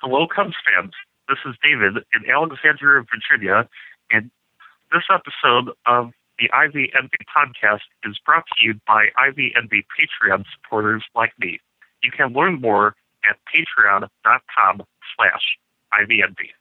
Hello, Cubs fans. This is David in Alexandria, Virginia, and this episode of the IVNB podcast is brought to you by IVNB Patreon supporters like me. You can learn more at patreon.com/IVNB.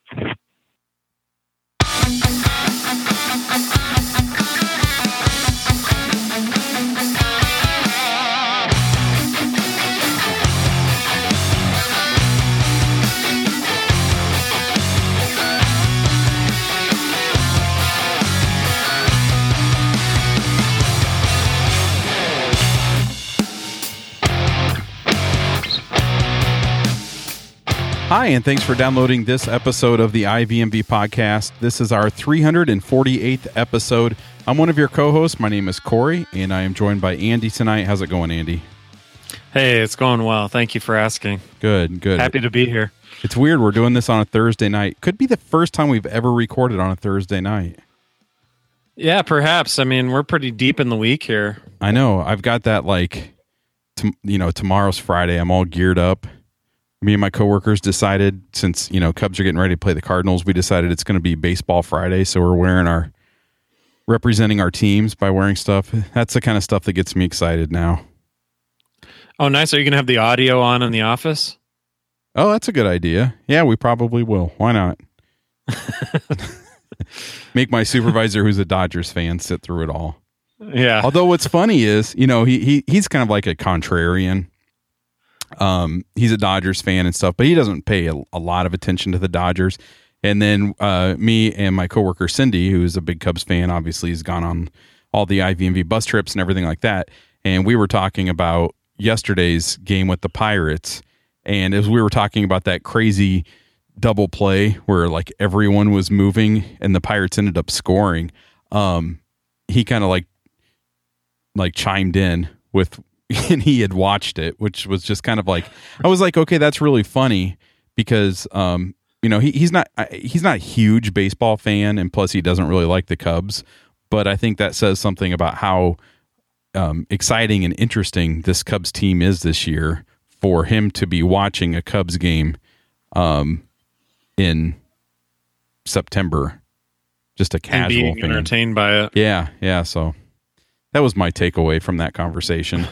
Hi, and thanks for downloading this episode of the IVMB podcast. This is our 348th episode. I'm one of your co-hosts. My name is Corey, and I am joined by Andy tonight. How's it going, Andy? Hey, it's going well. Thank you for asking. Good. Happy to be here. It's weird. We're doing this on a Thursday night. Could be the first time we've ever recorded on a Thursday night. Yeah, perhaps. I mean, we're pretty deep in the week here. I know. I've got that, tomorrow's Friday. I'm all geared up. Me and my coworkers decided, since, Cubs are getting ready to play the Cardinals, we decided it's going to be Baseball Friday, so we're representing our teams by wearing stuff. That's the kind of stuff that gets me excited now. Oh, nice. Are you going to have the audio on in the office? Oh, that's a good idea. Yeah, we probably will. Why not? Make my supervisor, who's a Dodgers fan, sit through it all. Yeah. Although what's funny is, he's kind of like a contrarian. He's a Dodgers fan and stuff, but he doesn't pay a lot of attention to the Dodgers. And then me and my coworker Cindy, who's a big Cubs fan, obviously has gone on all the IVMV bus trips and everything like that. And we were talking about yesterday's game with the Pirates. And as we were talking about that crazy double play where like everyone was moving and the Pirates ended up scoring, he kind of like chimed in with, and he had watched it, which was just kind of like, I was like, okay, that's really funny because, he's not a huge baseball fan, and plus he doesn't really like the Cubs, but I think that says something about how exciting and interesting this Cubs team is this year for him to be watching a Cubs game in September, just a casual and being fan. Entertained by it. Yeah. So that was my takeaway from that conversation.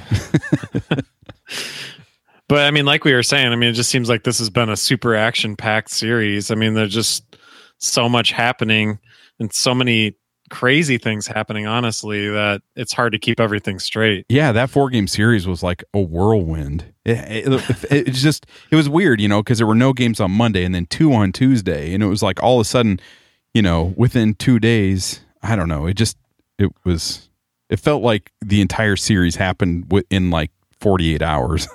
But I mean, like we were saying, I mean, it just seems like this has been a super action-packed series. I mean, there's just so much happening and so many crazy things happening, honestly, that it's hard to keep everything straight. Yeah, that 4-game series was like a whirlwind. It was weird, because there were no games on Monday and then 2 on Tuesday. And it was like all of a sudden, within 2 days, I don't know. It felt like the entire series happened in like 48 hours.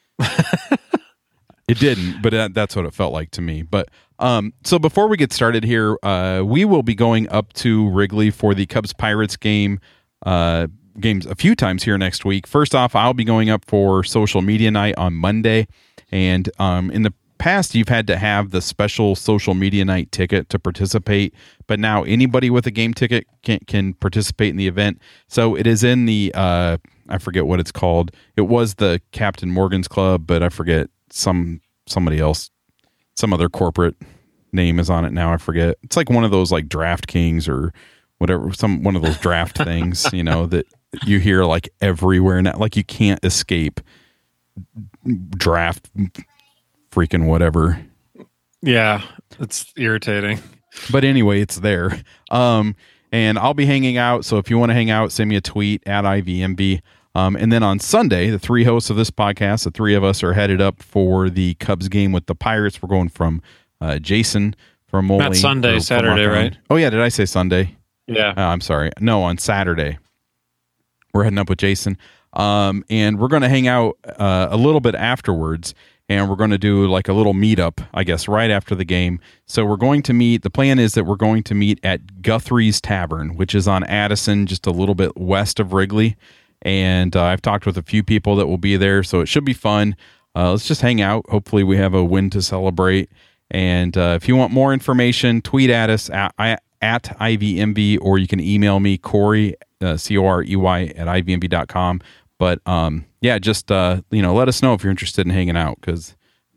It didn't, but that's what it felt like to me. But so before we get started here, we will be going up to Wrigley for the Cubs-Pirates games a few times here next week. First off, I'll be going up for social media night on Monday. And in the past, you've had to have the special social media night ticket to participate, but now anybody with a game ticket can participate in the event. So it is in the I forget what it's called. It was the Captain Morgan's Club, but I forget somebody else, some other corporate name is on it now. I forget. It's like one of those like DraftKings or whatever, one of those draft things, that you hear like everywhere now. Like you can't escape draft freaking whatever. Yeah, it's irritating. But anyway, it's there. And I'll be hanging out. So if you want to hang out, send me a tweet at IVMB. And then on Sunday, the three hosts of this podcast, the three of us are headed up for the Cubs game with the Pirates. We're going from Jason from Moley. Not Sunday, Saturday, right? Oh, yeah. Did I say Sunday? Yeah. I'm sorry. No, on Saturday. We're heading up with Jason. And we're going to hang out a little bit afterwards. And we're going to do like a little meetup, I guess, right after the game. So we're going to meet. The plan is that we're going to meet at Guthrie's Tavern, which is on Addison, just a little bit west of Wrigley. And I've talked with a few people that will be there, so it should be fun. Let's just hang out. Hopefully we have a win to celebrate. And if you want more information, tweet at us at IVMB, or you can email me, Corey, Corey, at IVMB.com. But yeah, just let us know if you're interested in hanging out, because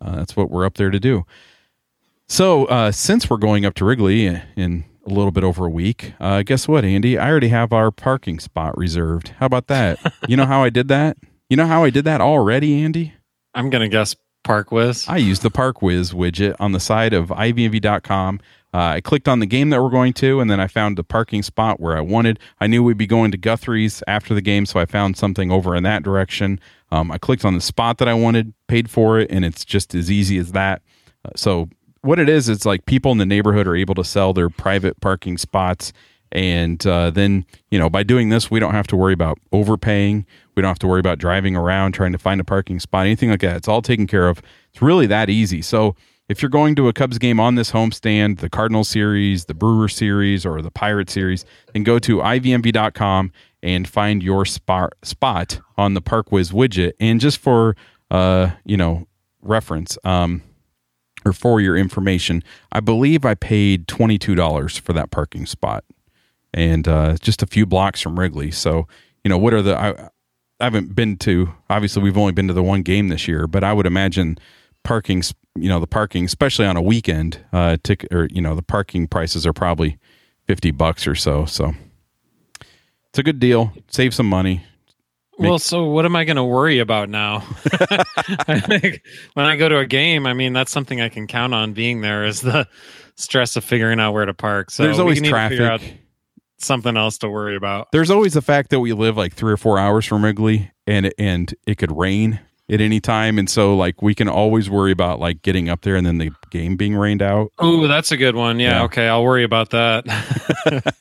That's what we're up there to do. So since we're going up to Wrigley in a little bit over a week, guess what, Andy? I already have our parking spot reserved. How about that? You know how I did that? You know how I did that already, Andy? I'm going to guess ParkWiz. I used the ParkWiz widget on the side of ivnv.com. I clicked on the game that we're going to, and then I found the parking spot where I wanted. I knew we'd be going to Guthrie's after the game, so I found something over in that direction. I clicked on the spot that I wanted, paid for it, and it's just as easy as that. So what it is, it's like people in the neighborhood are able to sell their private parking spots. And then, by doing this, we don't have to worry about overpaying. We don't have to worry about driving around trying to find a parking spot, anything like that. It's all taken care of. It's really that easy. So if you're going to a Cubs game on this homestand, the Cardinal series, the Brewer series, or the Pirate series, then go to ivmv.com and find your spot on the ParkWiz widget. And just for, reference, or for your information, I believe I paid $22 for that parking spot. And just a few blocks from Wrigley. So, what are I haven't been to, obviously we've only been to the one game this year, but I would imagine the parking, especially on a weekend, the parking prices are probably $50 or so. So it's a good deal. Save some money. Well, so what am I going to worry about now? When I go to a game, that's something I can count on being there is the stress of figuring out where to park. So there's always traffic. Something else to worry about. There's always the fact that we live like 3 or 4 hours from Wrigley, and it could rain at any time, and so like we can always worry about like getting up there and then the game being rained out. Oh, that's a good one. Yeah. Okay, I'll worry about that.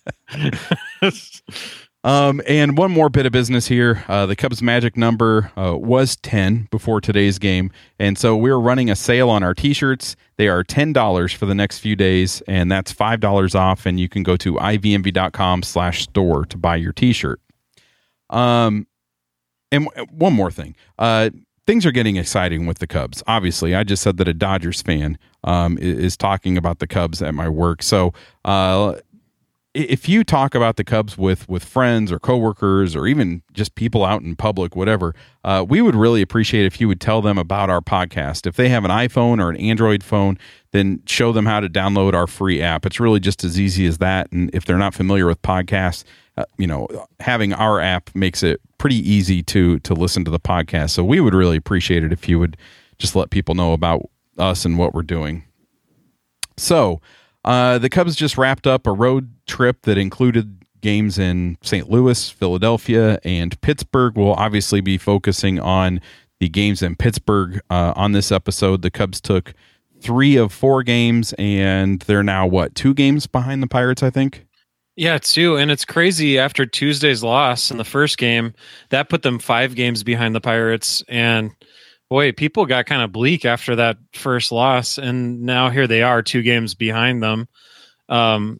And one more bit of business here. The Cubs magic number was 10 before today's game. And so we're running a sale on our t-shirts. They are $10 for the next few days, and that's $5 off. And you can go to ivmv.com/store to buy your t-shirt. And one more thing. Things are getting exciting with the Cubs. Obviously, I just said that a Dodgers fan is talking about the Cubs at my work. So, if you talk about the Cubs with friends or coworkers or even just people out in public, whatever, we would really appreciate if you would tell them about our podcast. If they have an iPhone or an Android phone, then show them how to download our free app. It's really just as easy as that. And if they're not familiar with podcasts, having our app makes it pretty easy to listen to the podcast. So we would really appreciate it if you would just let people know about us and what we're doing. So, the Cubs just wrapped up a road trip that included games in St. Louis, Philadelphia, and Pittsburgh. We'll obviously be focusing on the games in Pittsburgh on this episode. The Cubs took 3 of 4 games, and they're now, 2 games behind the Pirates, I think? Yeah, 2. And it's crazy. After Tuesday's loss in the first game, that put them 5 games behind the Pirates. And boy, people got kind of bleak after that first loss, and now here they are 2 games behind them. And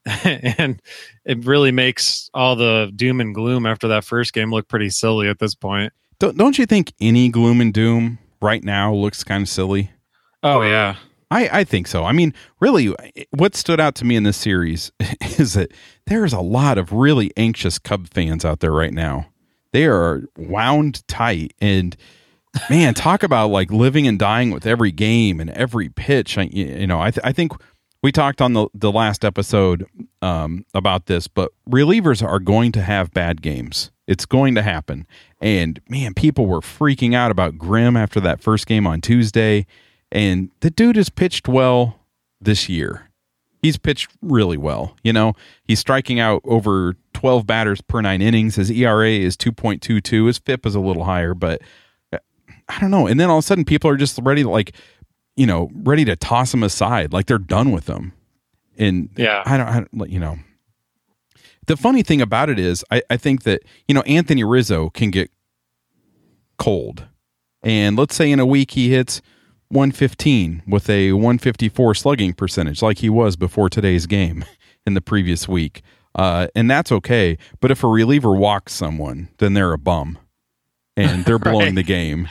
it really makes all the doom and gloom after that first game look pretty silly at this point. Don't you think any gloom and doom right now looks kind of silly? Oh, yeah. I think so. Really, what stood out to me in this series is that there's a lot of really anxious Cub fans out there right now. They are wound tight, and man, talk about like living and dying with every game and every pitch. I think we talked on the last episode about this, but relievers are going to have bad games. It's going to happen. And man, people were freaking out about Grimm after that first game on Tuesday. And the dude has pitched well this year. He's pitched really well. He's striking out over 12 batters per 9 innings. His ERA is 2.22. His FIP is a little higher, but I don't know. And then all of a sudden people are just ready to ready to toss him aside. Like they're done with him. And yeah, the funny thing about it is I think that, Anthony Rizzo can get cold. And let's say in a week he hits 115 with a 154 slugging percentage like he was before today's game in the previous week. And that's okay. But if a reliever walks someone, then they're a bum and they're blowing the game.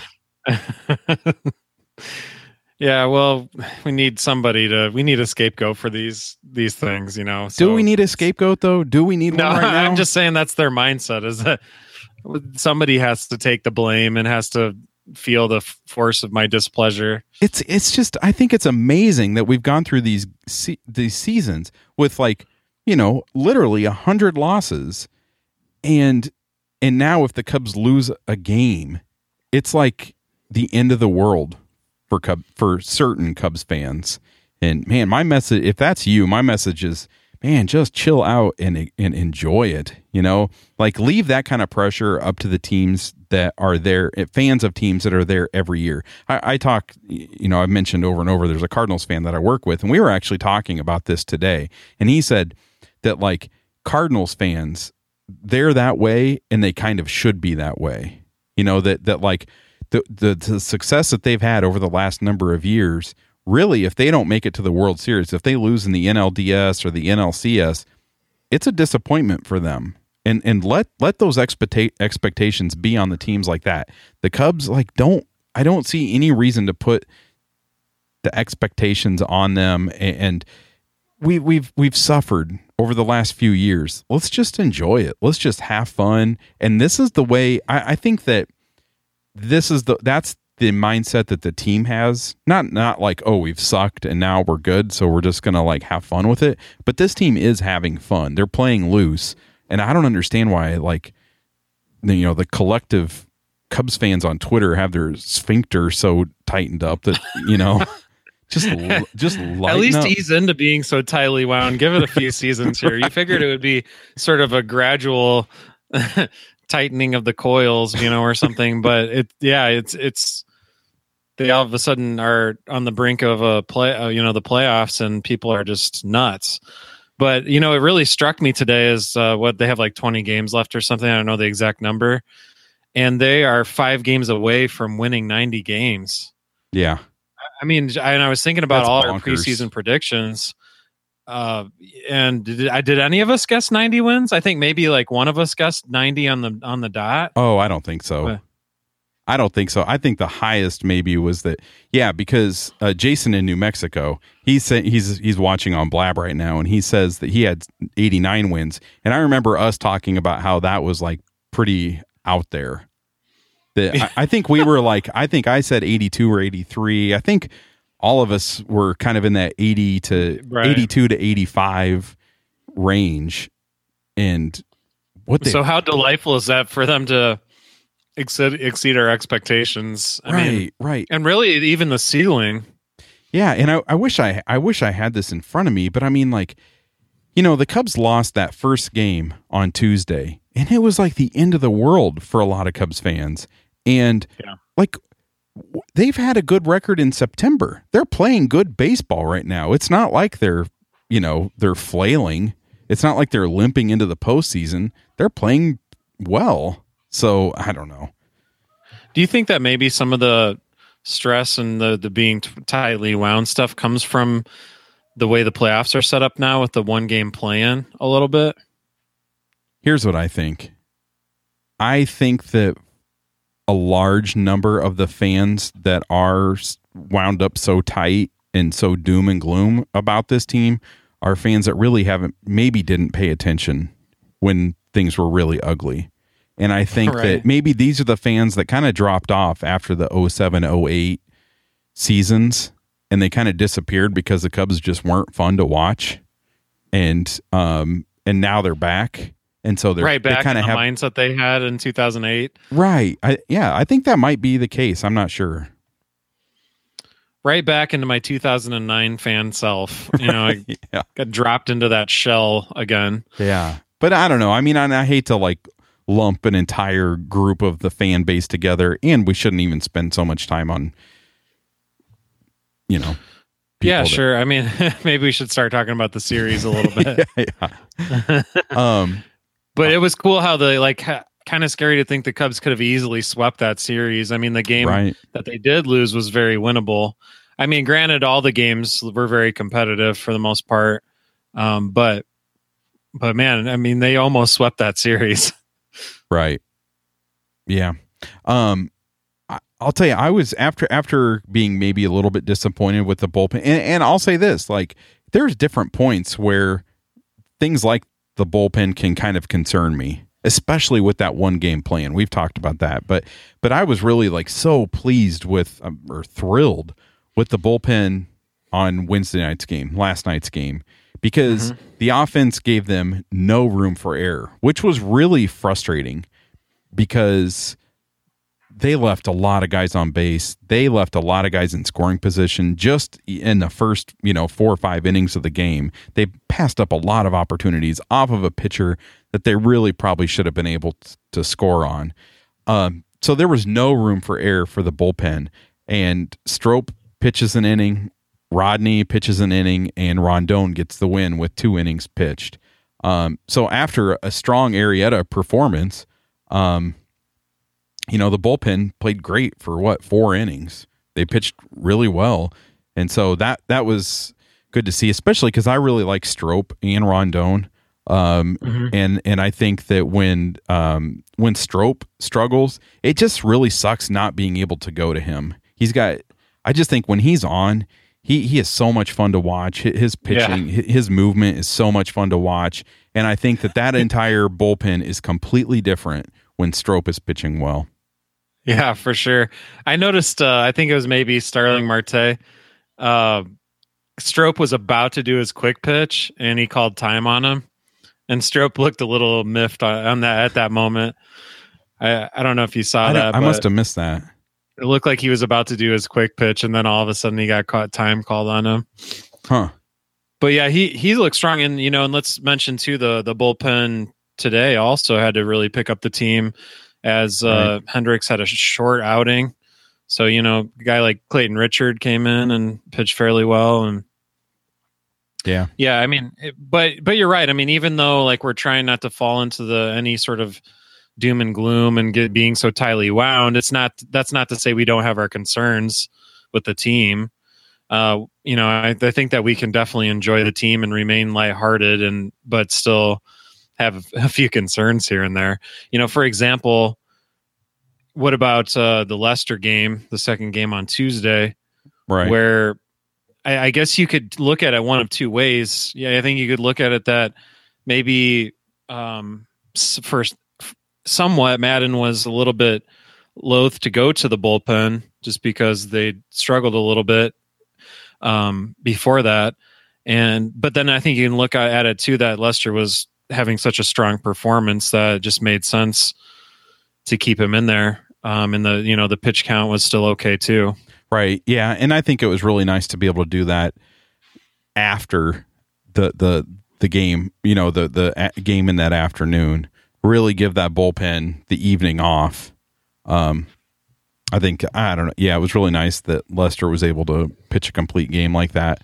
Yeah, well, we need a scapegoat for these things, So. Do we need a scapegoat though? Do we need one right now? I'm just saying that's their mindset, is that somebody has to take the blame and has to feel the force of my displeasure. It's just, I think it's amazing that we've gone through these seasons with like, literally 100 losses, and now if the Cubs lose a game, it's like the end of the world for certain Cubs fans. And man, my message, if that's you, my message is, man, just chill out and enjoy it. Like leave that kind of pressure up to the teams that are there, fans of teams that are there every year. I talk, I've mentioned over and over, there's a Cardinals fan that I work with, and we were actually talking about this today. And he said that like Cardinals fans, they're that way and they kind of should be that way. That like the success that they've had over the last number of years, really, if they don't make it to the World Series, if they lose in the NLDS or the NLCS, it's a disappointment for them. And let those expectations be on the teams like that. The Cubs, I don't see any reason to put the expectations on them. And we've suffered over the last few years. Let's just enjoy it. Let's just have fun. And this is the way I think that that's the mindset that the team has. Not like, oh, we've sucked and now we're good, so we're just gonna like have fun with it. But this team is having fun. They're playing loose, and I don't understand why the collective Cubs fans on Twitter have their sphincter so tightened up that just at least up. Ease into being so tightly wound. Give it a few seasons here. You figured it would be sort of a gradual tightening of the coils, or something. But it's they all of a sudden are on the brink of the playoffs, and people are just nuts. But it really struck me today is what they have like 20 games left or something. I don't know the exact number, and they are 5 games away from winning 90 games. Yeah. I mean, I was thinking about That's all bonkers. our preseason predictions. And did any of us guess 90 wins? I think maybe like one of us guessed 90 on the dot. Oh, I don't think so. I don't think so. I think the highest maybe was that, because Jason in New Mexico, he's watching on Blab right now, and he says that he had 89 wins. And I remember us talking about how that was like pretty out there. I think we were like, I think I said 82 or 83. I think all of us were kind of in that 82 to 85 range. And so how delightful is that for them to exceed our expectations? Right. And really even the ceiling. Yeah. And I wish I had this in front of me, but I mean, like, the Cubs lost that first game on Tuesday, and it was like the end of the world for a lot of Cubs fans. And like, they've had a good record in September. They're playing good baseball right now. It's not like they're flailing. It's not like they're limping into the postseason. They're playing well. So I don't know. Do you think that maybe some of the stress and the being tightly wound stuff comes from the way the playoffs are set up now with the 1-game play-in a little bit? Here's what I think. I think that a large number of the fans that are wound up so tight and so doom and gloom about this team are fans that really didn't pay attention when things were really ugly. And I think that maybe these are the fans that kind of dropped off after the 07-08 seasons, and they kind of disappeared because the Cubs just weren't fun to watch. And now they're back. And so they're back they kind of in the have mindset they had in 2008. Right. I think that might be the case. I'm not sure. Right back into my 2009 fan self. I got dropped into that shell again. Yeah. But I don't know. I mean, I hate to like lump an entire group of the fan base together, and we shouldn't even spend so much time on, Yeah, sure. I mean, maybe we should start talking about the series a little bit. But it was cool how kind of scary to think the Cubs could have easily swept that series. I mean, the game that they did lose was very winnable. I mean, granted, all the games were very competitive for the most part. But man, I mean, they almost swept that series. Right. Yeah. I'll tell you, I was after being maybe a little bit disappointed with the bullpen, and I'll say this, like, there's different points where things like the bullpen can kind of concern me. especially with that one game plan. We've talked about that, but I was really like so pleased with or thrilled with the bullpen on last night's game, because the offense gave them no room for error, which was really frustrating because they left a lot of guys on base. They left a lot of guys in scoring position just in the first, 4 or 5 innings of the game. They passed up a lot of opportunities off of a pitcher that they really probably should have been able to score on. So there was no room for error for the bullpen. And Strop pitches an inning, Rodney pitches an inning, and Rondon gets the win with 2 innings pitched. So after a strong Arrieta performance, the bullpen played great for 4 innings. They pitched really well. And so that was good to see, especially because I really like Strop and Rondon. And I think that when Strop struggles, it just really sucks not being able to go to him. I just think when he's on, he is so much fun to watch. His pitching, his movement is so much fun to watch. And I think that entire bullpen is completely different when Strop is pitching well. Yeah, for sure. I noticed, I think it was maybe Starling Marte. Strop was about to do his quick pitch, and he called time on him. And Strop looked a little miffed on that at that moment. I don't know if you saw that. I must have missed that. It looked like he was about to do his quick pitch, and then all of a sudden he got time called on him. Huh. But yeah, he looked strong. And, and let's mention too, the bullpen today also had to really pick up the team as Hendricks had a short outing. So, a guy like Clayton Richard came in and pitched fairly well. And yeah, I mean, but you're right. I mean, even though like we're trying not to fall into any sort of doom and gloom and being so tightly wound, that's not to say we don't have our concerns with the team. I think that we can definitely enjoy the team and remain lighthearted but still have a few concerns here and there. For example, what about the Leicester game, the second game on Tuesday, right? Where I guess you could look at it one of two ways. Yeah, I think you could look at it that maybe first, somewhat Madden was a little bit loath to go to the bullpen just because they struggled a little bit before that. But then I think you can look at it too, that Leicester was having such a strong performance that it just made sense to keep him in there. And the pitch count was still okay too. Right. Yeah. And I think it was really nice to be able to do that after the game, the game in that afternoon, really give that bullpen the evening off. I don't know. Yeah, it was really nice that Leicester was able to pitch a complete game like that.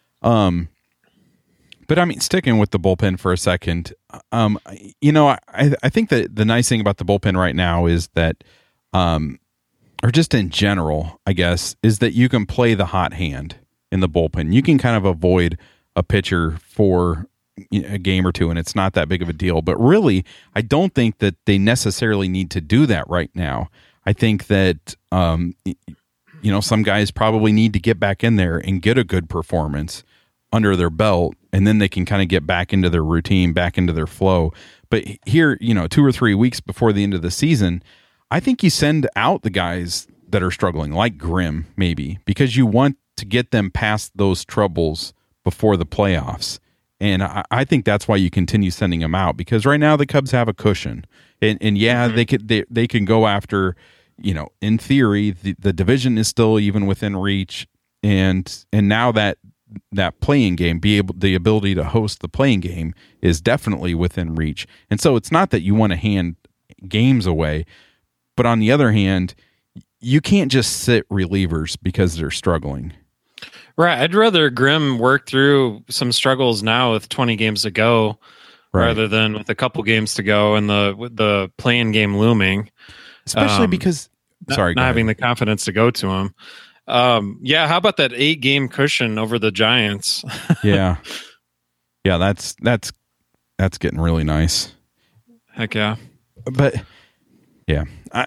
But I mean, sticking with the bullpen for a second, I think that the nice thing about the bullpen right now is that, or just in general, I guess, is that you can play the hot hand in the bullpen. You can kind of avoid a pitcher for a game or two, and it's not that big of a deal. But really, I don't think that they necessarily need to do that right now. I think that, some guys probably need to get back in there and get a good performance under their belt, and then they can kind of get back into their routine, back into their flow. But here, 2 or 3 weeks before the end of the season, I think you send out the guys that are struggling, like Grimm, maybe, because you want to get them past those troubles before the playoffs. And I think that's why you continue sending them out, because right now the Cubs have a cushion. And yeah, they can go after, in theory, the division is still even within reach. And now that playing game, the ability to host the playing game is definitely within reach. And so it's not that you want to hand games away, but on the other hand, you can't just sit relievers because they're struggling. Right. I'd rather Grimm work through some struggles now with 20 games to go, right, rather than with a couple games to go and the playing game looming. Especially because not having the confidence to go to him. How about that 8-game cushion over the Giants? Yeah, that's getting really nice. Heck yeah. But yeah,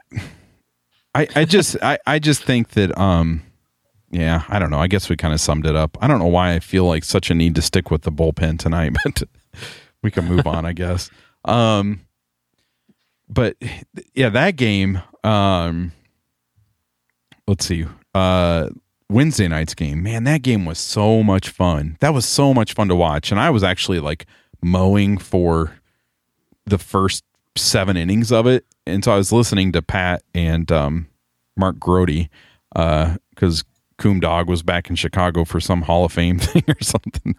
I just think that I don't know. I guess we kind of summed it up. I don't know why I feel like such a need to stick with the bullpen tonight, but we can move on, I guess. but yeah, that game. Let's see. Wednesday night's game. Man, that game was so much fun. That was so much fun to watch, and I was actually like mowing for the first 7 innings of it, and so I was listening to Pat and Mark Grody because Coom Dog was back in Chicago for some Hall of Fame thing or something.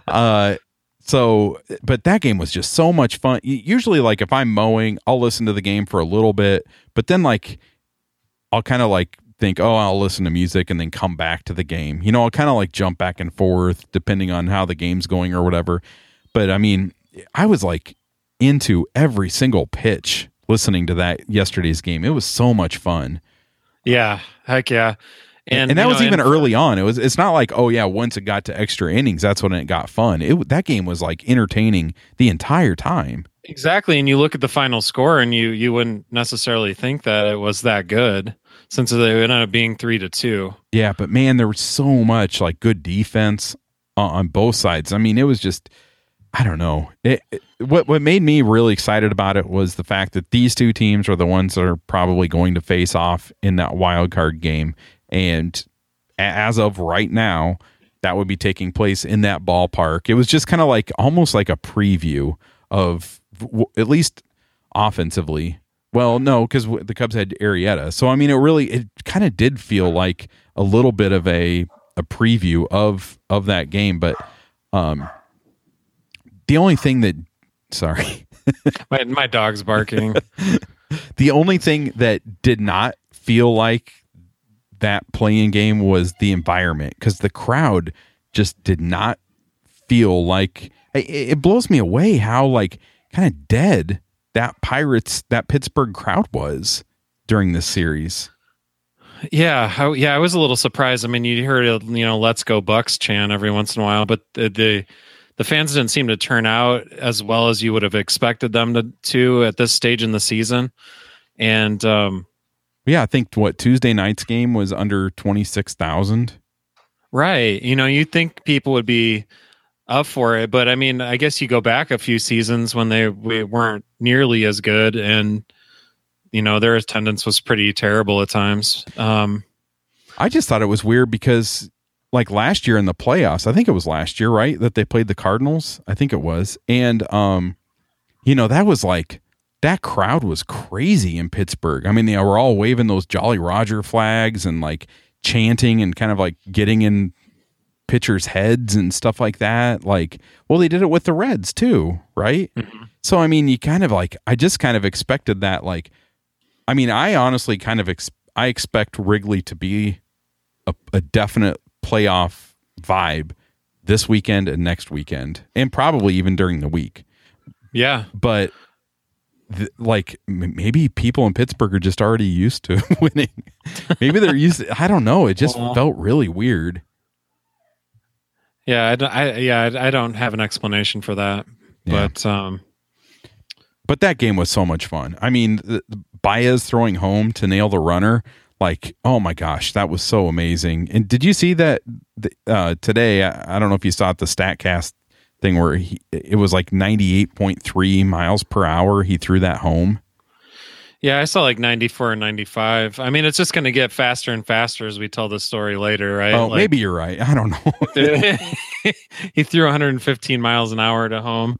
So, but that game was just so much fun. Usually, like if I'm mowing, I'll listen to the game for a little bit, but then like I'll kind of like think, oh, I'll listen to music and then come back to the game. You know, I'll kind of like jump back and forth depending on how the game's going or whatever. But I mean, I was like into every single pitch listening to that yesterday's game. It was so much fun. Yeah, heck yeah. And that was even early on. It's not like, oh yeah, once it got to extra innings, that's when it got fun. That game was like entertaining the entire time. Exactly. And you look at the final score and you wouldn't necessarily think that it was that good, since it ended up being 3-2. Yeah, but man, there was so much like good defense on both sides. I mean, it was just, I don't know. What made me really excited about it was the fact that these two teams are the ones that are probably going to face off in that wild card game. And as of right now, that would be taking place in that ballpark. It was just kind of like almost like a preview of at least offensively. Well, no, because the Cubs had Arrieta. So, I mean, it kind of did feel like a little bit of a preview of that game. But the only thing that, sorry. my dog's barking. The only thing that did not feel like that playing game was the environment, because the crowd just did not feel like, it blows me away how like kind of dead that Pittsburgh crowd was during this series. Yeah, I was a little surprised. I mean, you heard "Let's Go Bucks" chant every once in a while, but the fans didn't seem to turn out as well as you would have expected them to at this stage in the season. And yeah, I think Tuesday night's game was under 26,000. Right. You think people would be up for it, but I mean, I guess you go back a few seasons when we weren't nearly as good, and their attendance was pretty terrible at times. I just thought it was weird because like last year in the playoffs, I think it was last year, right, that they played the Cardinals. I think it was. And that was like, that crowd was crazy in Pittsburgh. I mean, they were all waving those Jolly Roger flags and like chanting and kind of like getting in pitchers' heads and stuff like that. Like, well, they did it with the Reds too, right? Mm-hmm. So, I mean, you kind of like, I just kind of expected that. Like, I mean, I honestly kind of I expect Wrigley to be a definite playoff vibe this weekend and next weekend, and probably even during the week. Yeah, but like maybe people in Pittsburgh are just already used to winning. Maybe they're used to, I don't know. It just felt really weird. Yeah, I don't have an explanation for that. Yeah. But that game was so much fun. I mean, Baez throwing home to nail the runner, like, oh my gosh, that was so amazing. And did you see that today? I don't know if you saw it, the StatCast thing where it was like 98.3 miles per hour. He threw that home. Yeah, I saw like 94 and 95. I mean, it's just going to get faster and faster as we tell this story later, right? Oh, like, maybe you're right. I don't know. He threw 115 miles an hour to home.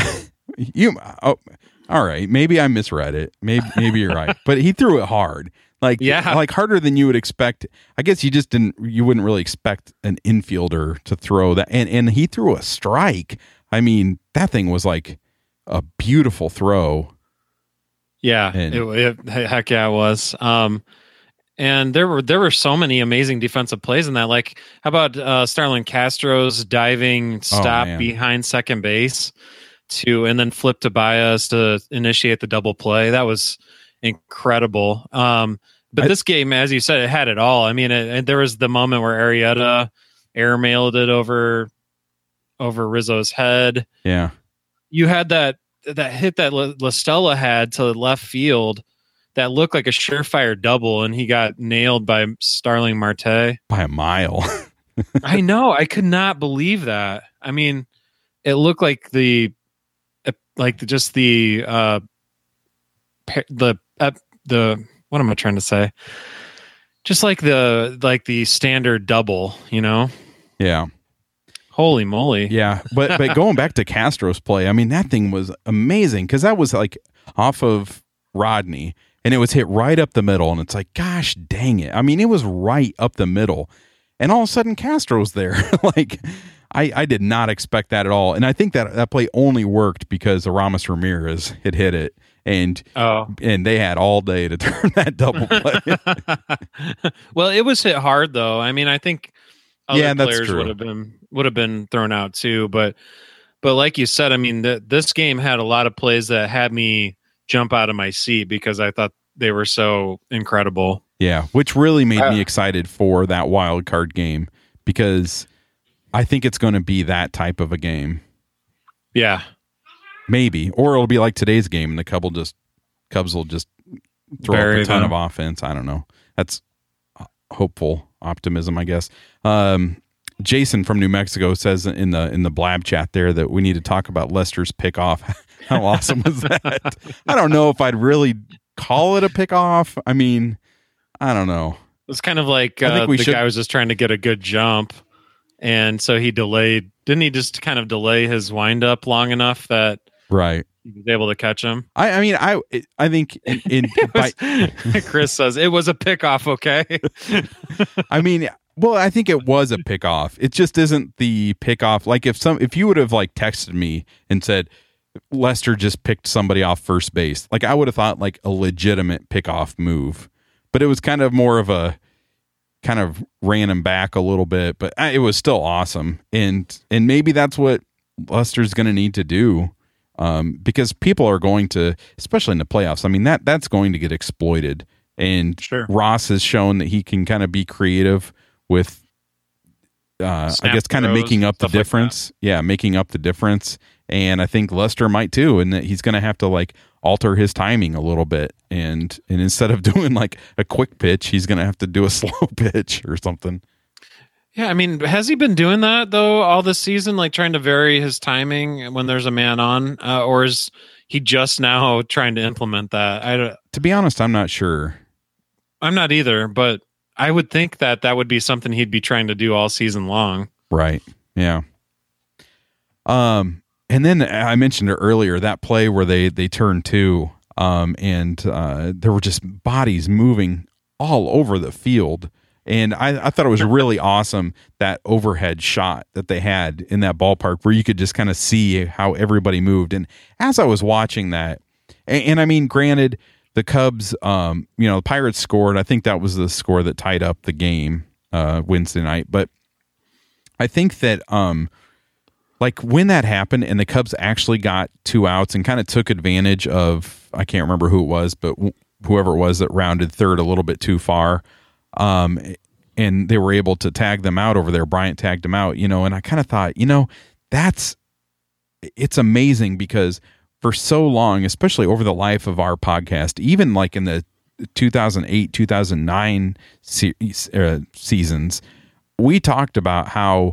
All right. Maybe I misread it. Maybe you're right. But he threw it hard. Like, yeah, like harder than you would expect. I guess you wouldn't really expect an infielder to throw that. And he threw a strike. I mean, that thing was like a beautiful throw. Yeah, heck yeah, it was. And there were so many amazing defensive plays in that. Like, how about Starlin Castro's diving stop behind second base and then flip to Baez to initiate the double play? That was incredible. But this game, as you said, it had it all. I mean, there was the moment where Arrieta airmailed it over Rizzo's head. Yeah, you had that hit that La Stella had to left field that looked like a surefire double, and he got nailed by Starling Marte by a mile. I know. I could not believe that. I mean, it looked like the what am I trying to say? Just like the standard double, Yeah. Holy moly. Yeah. But going back to Castro's play, I mean, that thing was amazing because that was like off of Rodney and it was hit right up the middle. And it's like, gosh dang it. I mean, it was right up the middle. And all of a sudden Castro's there. Like, I did not expect that at all. And I think that play only worked because Aramis Ramirez had hit it. And they had all day to turn that double play. Well, it was hit hard though. I mean, I think other that's players true. would have been thrown out too. But like you said, I mean, this game had a lot of plays that had me jump out of my seat because I thought they were so incredible. Yeah, which really made me excited for that wild card game because I think it's going to be that type of a game. Yeah. Maybe. Or it'll be like today's game and the Cubs will just throw up a ton of offense. I don't know. That's hopeful optimism, I guess. Jason from New Mexico says in the Blab chat there that we need to talk about Lester's pickoff. How awesome was that? I don't know if I'd really call it a pickoff. I mean, I don't know. It was kind of like the guy was just trying to get a good jump. And so he delayed. Didn't he just kind of delay his windup long enough that right he was able to catch him? I mean, I think Chris says it was a pickoff. Okay. I mean, well, I think it was a pickoff. It just isn't the pickoff. Like if you would have like texted me and said Lester just picked somebody off first base, like I would have thought like a legitimate pickoff move, but it was kind of more of a kind of ran him back a little bit, but it was still awesome. And maybe that's what Lester's going to need to do. Because people are going to, especially in the playoffs, I mean, that's going to get exploited. And sure. Ross has shown that he can kind of be creative with, I guess, kind of making up the difference. Yeah, making up the difference. And I think Lester might too, and that he's going to have to like alter his timing a little bit. And instead of doing like a quick pitch, he's going to have to do a slow pitch or something. Yeah, I mean, has he been doing that though all this season, like trying to vary his timing when there's a man on, or is he just now trying to implement that? To be honest, I'm not sure. I'm not either, but I would think that would be something he'd be trying to do all season long. Right. Yeah. And then I mentioned it earlier, that play where they turned two, and there were just bodies moving all over the field. And I thought it was really awesome, that overhead shot that they had in that ballpark where you could just kind of see how everybody moved. And as I was watching that, and I mean, granted, the Cubs, the Pirates scored. I think that was the score that tied up the game Wednesday night. But I think that like when that happened and the Cubs actually got 2 outs and kind of took advantage of, I can't remember who it was, but whoever it was that rounded third a little bit too far. And they were able to tag them out over there. Bryant tagged them out, and I kind of thought, it's amazing because for so long, especially over the life of our podcast, even like in the 2008, 2009 seasons, we talked about how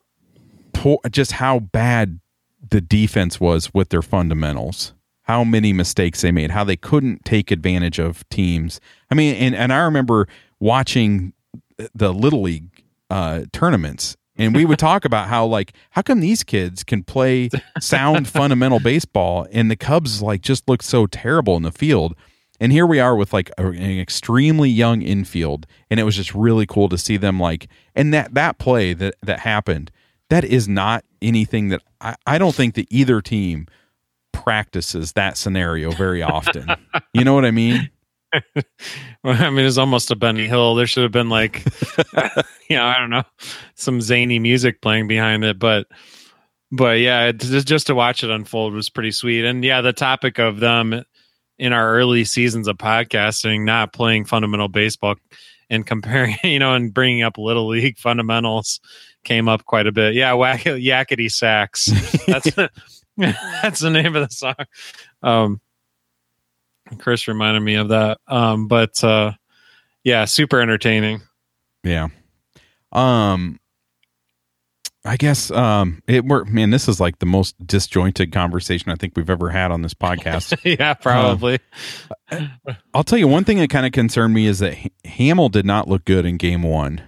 bad the defense was with their fundamentals, how many mistakes they made, how they couldn't take advantage of teams. I mean, and I remember watching the Little League tournaments, and we would talk about how come these kids can play sound fundamental baseball and the Cubs just look so terrible in the field. And here we are with an extremely young infield, and it was just really cool to see them and that play that happened, that is not anything that I don't think that either team practices that scenario very often. You know what I mean? Well, I mean, it's almost a Benny Hill. There should have been I don't know, some zany music playing behind it, but yeah, just to watch it unfold was pretty sweet. And yeah, the topic of them in our early seasons of podcasting, not playing fundamental baseball and comparing, and bringing up Little League fundamentals came up quite a bit. Yeah, Yakety Sax. That's the name of the song. Chris reminded me of that. But yeah, super entertaining. Yeah. I guess man, this is like the most disjointed conversation I think we've ever had on this podcast. Yeah, probably. I'll tell you one thing that kind of concerned me is that Hamill did not look good in game one.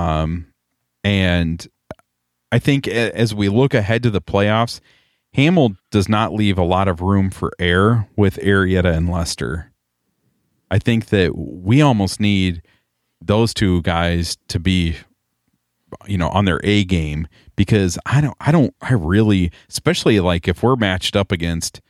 And I think as we look ahead to the playoffs, Hamill does not leave a lot of room for error with Arrieta and Lester. I think that we almost need those two guys to be, on their A game, because I really, especially like if we're matched up against,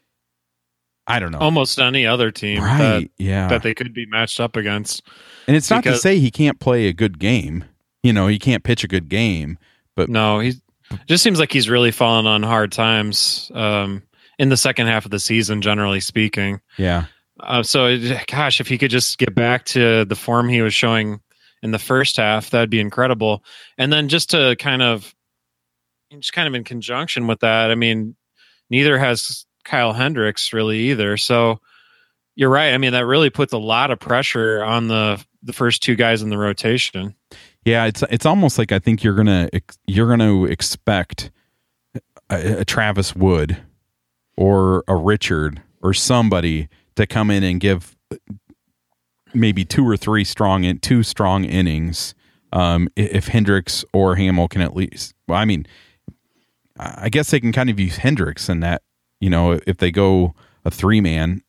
I don't know, almost any other team, right? that they could be matched up against. And it's not to say he can't play a good game. He can't pitch a good game, but no, he just seems like he's really fallen on hard times in the second half of the season, generally speaking. Yeah. So, gosh, if he could just get back to the form he was showing in the first half, that'd be incredible. And then just kind of in conjunction with that, I mean, neither has Kyle Hendricks really either. So you're right. I mean, that really puts a lot of pressure on the first two guys in the rotation. Yeah, it's almost like I think you're gonna expect a Travis Wood or a Richard or somebody to come in and give maybe two or three strong innings. If Hendricks or Hamill can at least, well, I mean, I guess they can kind of use Hendricks in that, if they go a 3-man,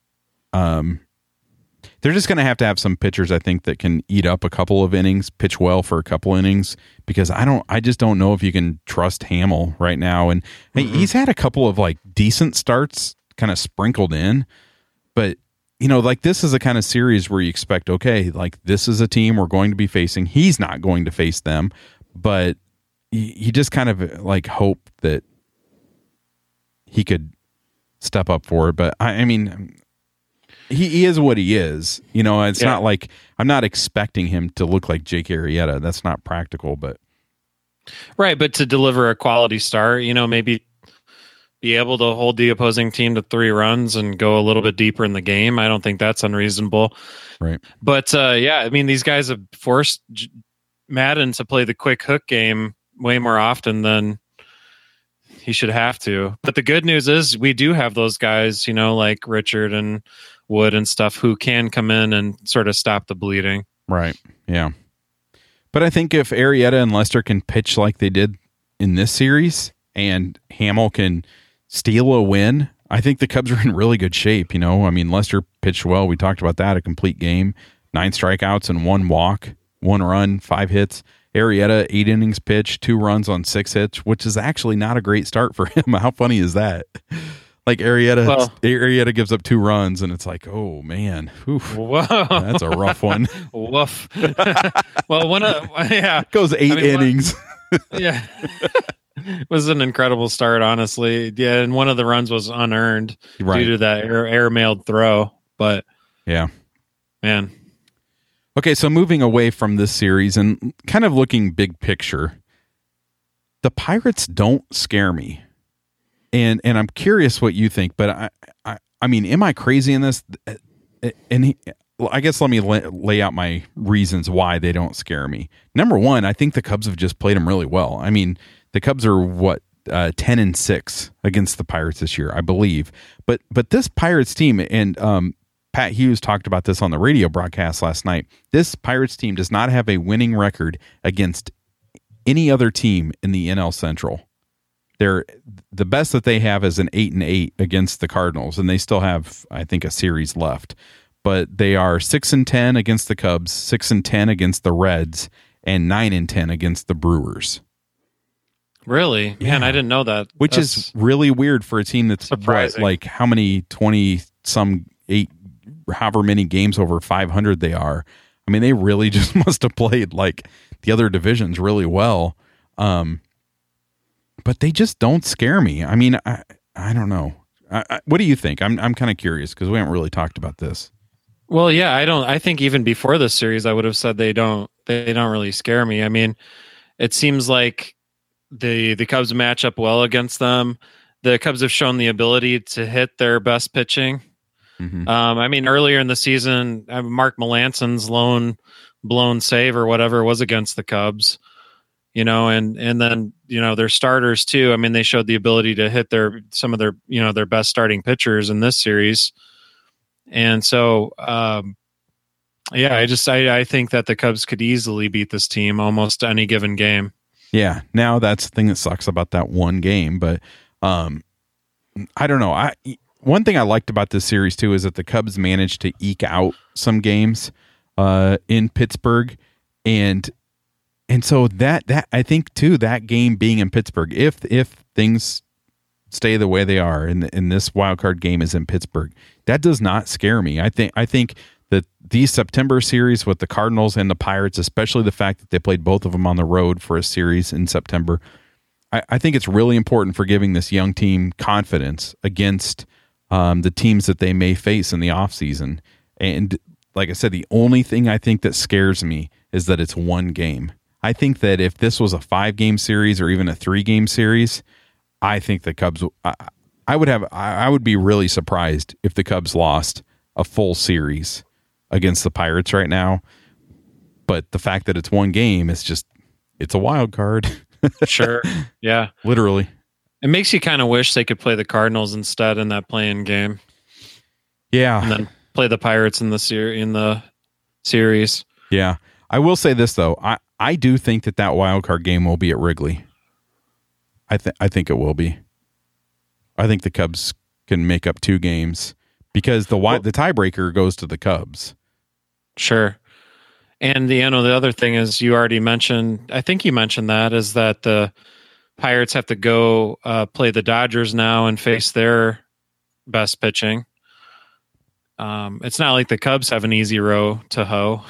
they're just going to have some pitchers, I think, that can eat up a couple of innings, pitch well for a couple innings, because I just don't know if you can trust Hamill right now. And he's had a couple of like decent starts kind of sprinkled in, but like this is a kind of series where you expect, okay, like this is a team we're going to be facing. He's not going to face them, but you just kind of like hope that he could step up for it. But I mean, he is what he is. It's not like I'm not expecting him to look like Jake Arrieta. That's not practical, but right. But to deliver a quality start, maybe be able to hold the opposing team to 3 runs and go a little bit deeper in the game. I don't think that's unreasonable. Right. But I mean, these guys have forced Madden to play the quick hook game way more often than he should have to. But the good news is we do have those guys, like Richard and Wood and stuff, who can come in and sort of stop the bleeding. Right. Yeah. But I think if Arrieta and Lester can pitch like they did in this series and Hamill can steal a win, I think the Cubs are in really good shape. I mean, Lester pitched well. We talked about that, a complete game, 9 strikeouts and 1 walk, 1 run, 5 hits. Arrieta, 8 innings pitched, 2 runs on 6 hits, which is actually not a great start for him. How funny is that? Like Arrieta gives up 2 runs, and it's like, oh man, oof, whoa, that's a rough one. Woof. Well, it goes 8 innings. Yeah. It was an incredible start, honestly. Yeah, and one of the runs was unearned due to that air-mailed throw. But yeah, man. Okay, so moving away from this series and kind of looking big picture, the Pirates don't scare me, and I'm curious what you think. But I mean, am I crazy in this? And I guess let me lay out my reasons why they don't scare me. Number one, I think the Cubs have just played them really well. I mean, the Cubs are 10-6 against the Pirates this year, I believe. But this Pirates team, and Pat Hughes talked about this on the radio broadcast last night. This Pirates team does not have a winning record against any other team in the NL Central. The best that they have is an 8-8 against the Cardinals, and they still have, I think, a series left. But they are 6-10 against the Cubs, 6-10 against the Reds, and 9-10 against the Brewers. Really? Man, I didn't know that. Which is really weird for a team that's surprising. Like how many 20-some 8, however many games over 500 they are. I mean, they really just must have played like the other divisions really well. But they just don't scare me. I mean, I don't know. What do you think? I'm kind of curious because we haven't really talked about this. Well, yeah, I think even before this series, I would have said they don't really scare me. I mean, it seems like the Cubs match up well against them. The Cubs have shown the ability to hit their best pitching. Mm-hmm. I mean, earlier in the season, Mark Melanson's lone blown save or whatever was against the Cubs. and then, their starters too. I mean, they showed the ability to hit some of their best starting pitchers in this series. And so, I think that the Cubs could easily beat this team almost any given game. Yeah. Now that's the thing that sucks about that one game, but I don't know. One thing I liked about this series too is that the Cubs managed to eke out some games in Pittsburgh, and so that I think too, that game being in Pittsburgh, if things stay the way they are, and this wild card game is in Pittsburgh, that does not scare me. I think that these September series with the Cardinals and the Pirates, especially the fact that they played both of them on the road for a series in September, I think it's really important for giving this young team confidence against the teams that they may face in the offseason. And like I said, the only thing I think that scares me is that it's one game. I think that if this was a 5-game series or even a 3-game series, I think the Cubs, I would be really surprised if the Cubs lost a full series against the Pirates right now. But the fact that it's one game, it's a wild card. Sure. Yeah. Literally. It makes you kind of wish they could play the Cardinals instead in that play-in game. Yeah. And then play the Pirates in the series. Yeah. I will say this though. I do think that wild card game will be at Wrigley. I think it will be. I think the Cubs can make up 2 games because the tiebreaker goes to the Cubs. Sure. And the other thing is, you already mentioned, I think you mentioned that, is that the Pirates have to go play the Dodgers now and face their best pitching. It's not like the Cubs have an easy row to hoe.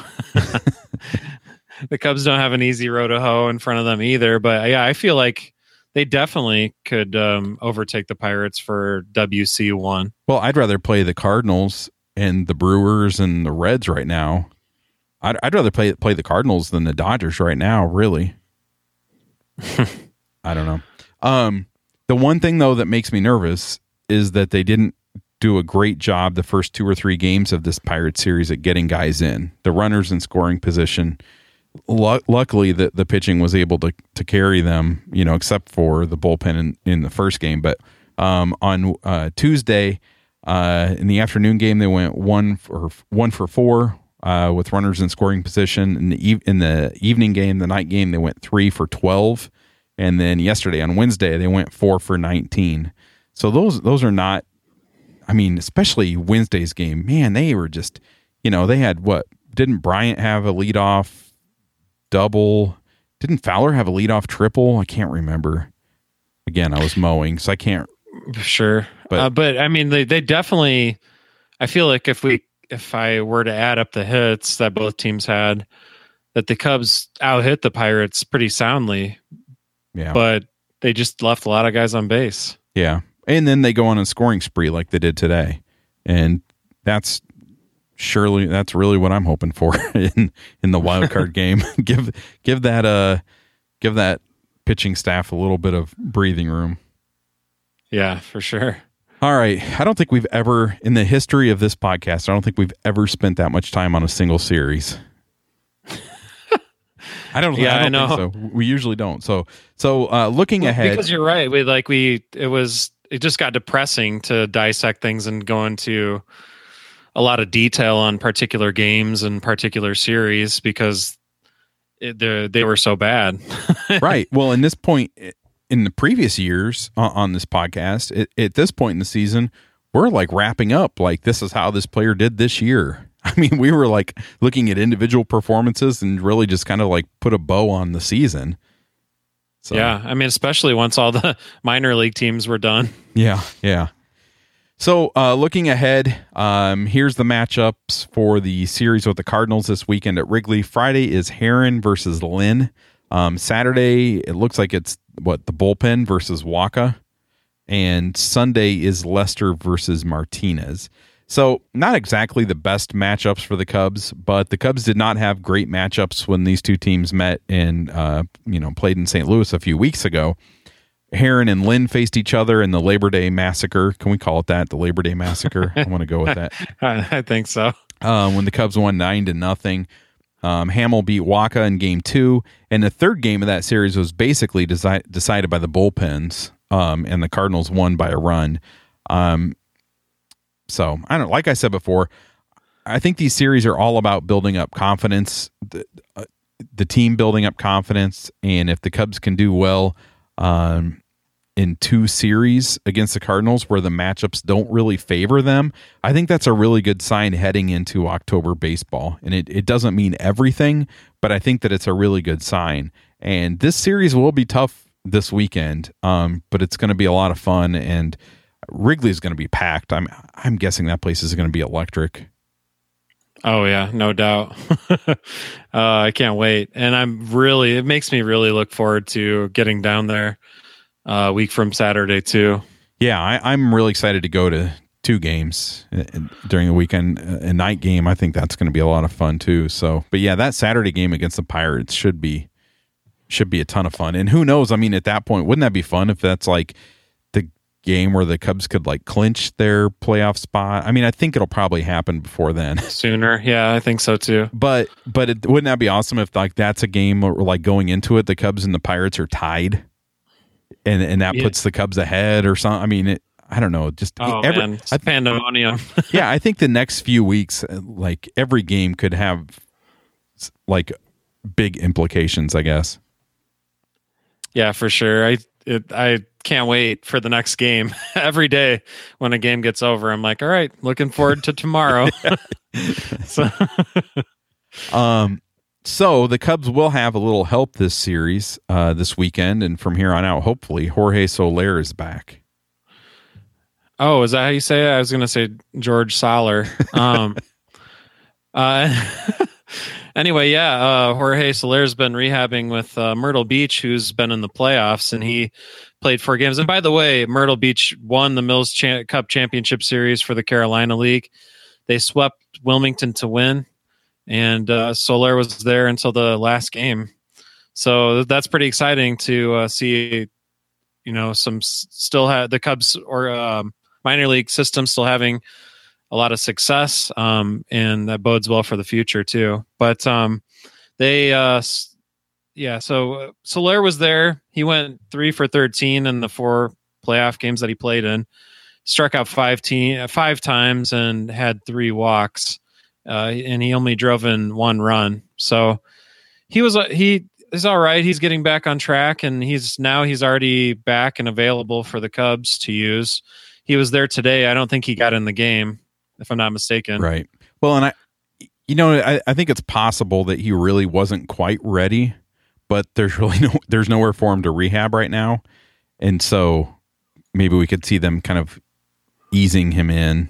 The Cubs don't have an easy row to hoe in front of them either. But yeah, I feel like they definitely could overtake the Pirates for WC1. Well, I'd rather play the Cardinals and the Brewers and the Reds right now. I'd rather play the Cardinals than the Dodgers right now, really. I don't know. The one thing, though, that makes me nervous is that they didn't do a great job the first 2 or 3 games of this Pirates series at getting guys in. The runners in scoring position. Luckily, the pitching was able to carry them, except for the bullpen in the first game. But on Tuesday, in the afternoon game, they went 1 for 4. With runners in scoring position. In the evening game, the night game, they went 3 for 12. And then yesterday on Wednesday, they went 4 for 19. So those are not, I mean, especially Wednesday's game, man, they were just, they had didn't Bryant have a leadoff double? Didn't Fowler have a leadoff triple? I can't remember. Again, I was mowing, so I can't. Sure. But I mean, they definitely, I feel like if I were to add up the hits that both teams had, that the Cubs out-hit the Pirates pretty soundly. Yeah. But they just left a lot of guys on base. Yeah. And then they go on a scoring spree like they did today. And that's really what I'm hoping for in the wild card game. Give that pitching staff a little bit of breathing room. Yeah, for sure. All right. I don't think we've ever, in the history of this podcast, I don't think we've ever spent that much time on a single series. I don't think so. We usually don't. So looking ahead, because you're right. It just got depressing to dissect things and go into a lot of detail on particular games and particular series because they were so bad. Right. Well, in this point, in the previous years on this podcast, at this point in the season, we're like wrapping up. Like, this is how this player did this year. I mean, we were like looking at individual performances and really just kind of like put a bow on the season. So, yeah. I mean, especially once all the minor league teams were done. Yeah. Yeah. So looking ahead, here's the matchups for the series with the Cardinals this weekend at Wrigley. Friday is Heron versus Lynn. Saturday, it looks like it's the bullpen versus Waka. And Sunday is Lester versus Martinez. So not exactly the best matchups for the Cubs, but the Cubs did not have great matchups when these two teams met and played in St. Louis a few weeks ago. Heron and Lynn faced each other in the Labor Day Massacre. Can we call it that? The Labor Day Massacre? I want to go with that. I think so. When the Cubs won 9-0. Hamill beat Waka in game 2, and the third game of that series was basically decided by the bullpens, and the Cardinals won by a run. So I don't. Like I said before, I think these series are all about building up confidence, the team building up confidence, and if the Cubs can do well in 2 series against the Cardinals where the matchups don't really favor them, I think that's a really good sign heading into October baseball. And it doesn't mean everything, but I think that it's a really good sign. And this series will be tough this weekend, but it's going to be a lot of fun, and Wrigley's going to be packed. I'm guessing that place is going to be electric. Oh yeah, no doubt. I can't wait. And it makes me really look forward to getting down there a week from Saturday too. Yeah, I'm really excited to go to 2 games during the weekend. A night game, I think that's going to be a lot of fun too. So, but yeah, that Saturday game against the Pirates should be a ton of fun. And who knows? I mean, at that point, wouldn't that be fun if that's like the game where the Cubs could like clinch their playoff spot? I mean, I think it'll probably happen before then. Sooner, yeah, I think so too. But wouldn't that be awesome if like that's a game where like going into it, the Cubs and the Pirates are tied, and that puts the Cubs ahead or something? I mean, I don't know. Just man, it's pandemonium. Yeah, I think the next few weeks, like every game could have like big implications, I guess. Yeah, for sure. I can't wait for the next game. Every day when a game gets over, I'm like, all right, looking forward to tomorrow. So the Cubs will have a little help this series this weekend, and from here on out, hopefully, Jorge Soler is back. Oh, is that how you say it? I was going to say George Soler. Anyway, yeah, Jorge Soler's been rehabbing with Myrtle Beach, who's been in the playoffs, and he played 4 games. And by the way, Myrtle Beach won the Mills Cup Championship Series for the Carolina League. They swept Wilmington to win, and Soler was there until the last game. So that's pretty exciting to see. You know, the Cubs or minor league system still having a lot of success, and that bodes well for the future too. But so Soler was there. He went 3 for 13 in the 4 playoff games that he played in. Struck out 5 times and had 3 walks, and he only drove in 1 run. So he's all right. He's getting back on track, and he's already back and available for the Cubs to use. He was there today. I don't think he got in the game, if I'm not mistaken. Right. Well, and I think it's possible that he really wasn't quite ready, but there's nowhere for him to rehab right now. And so maybe we could see them kind of easing him in.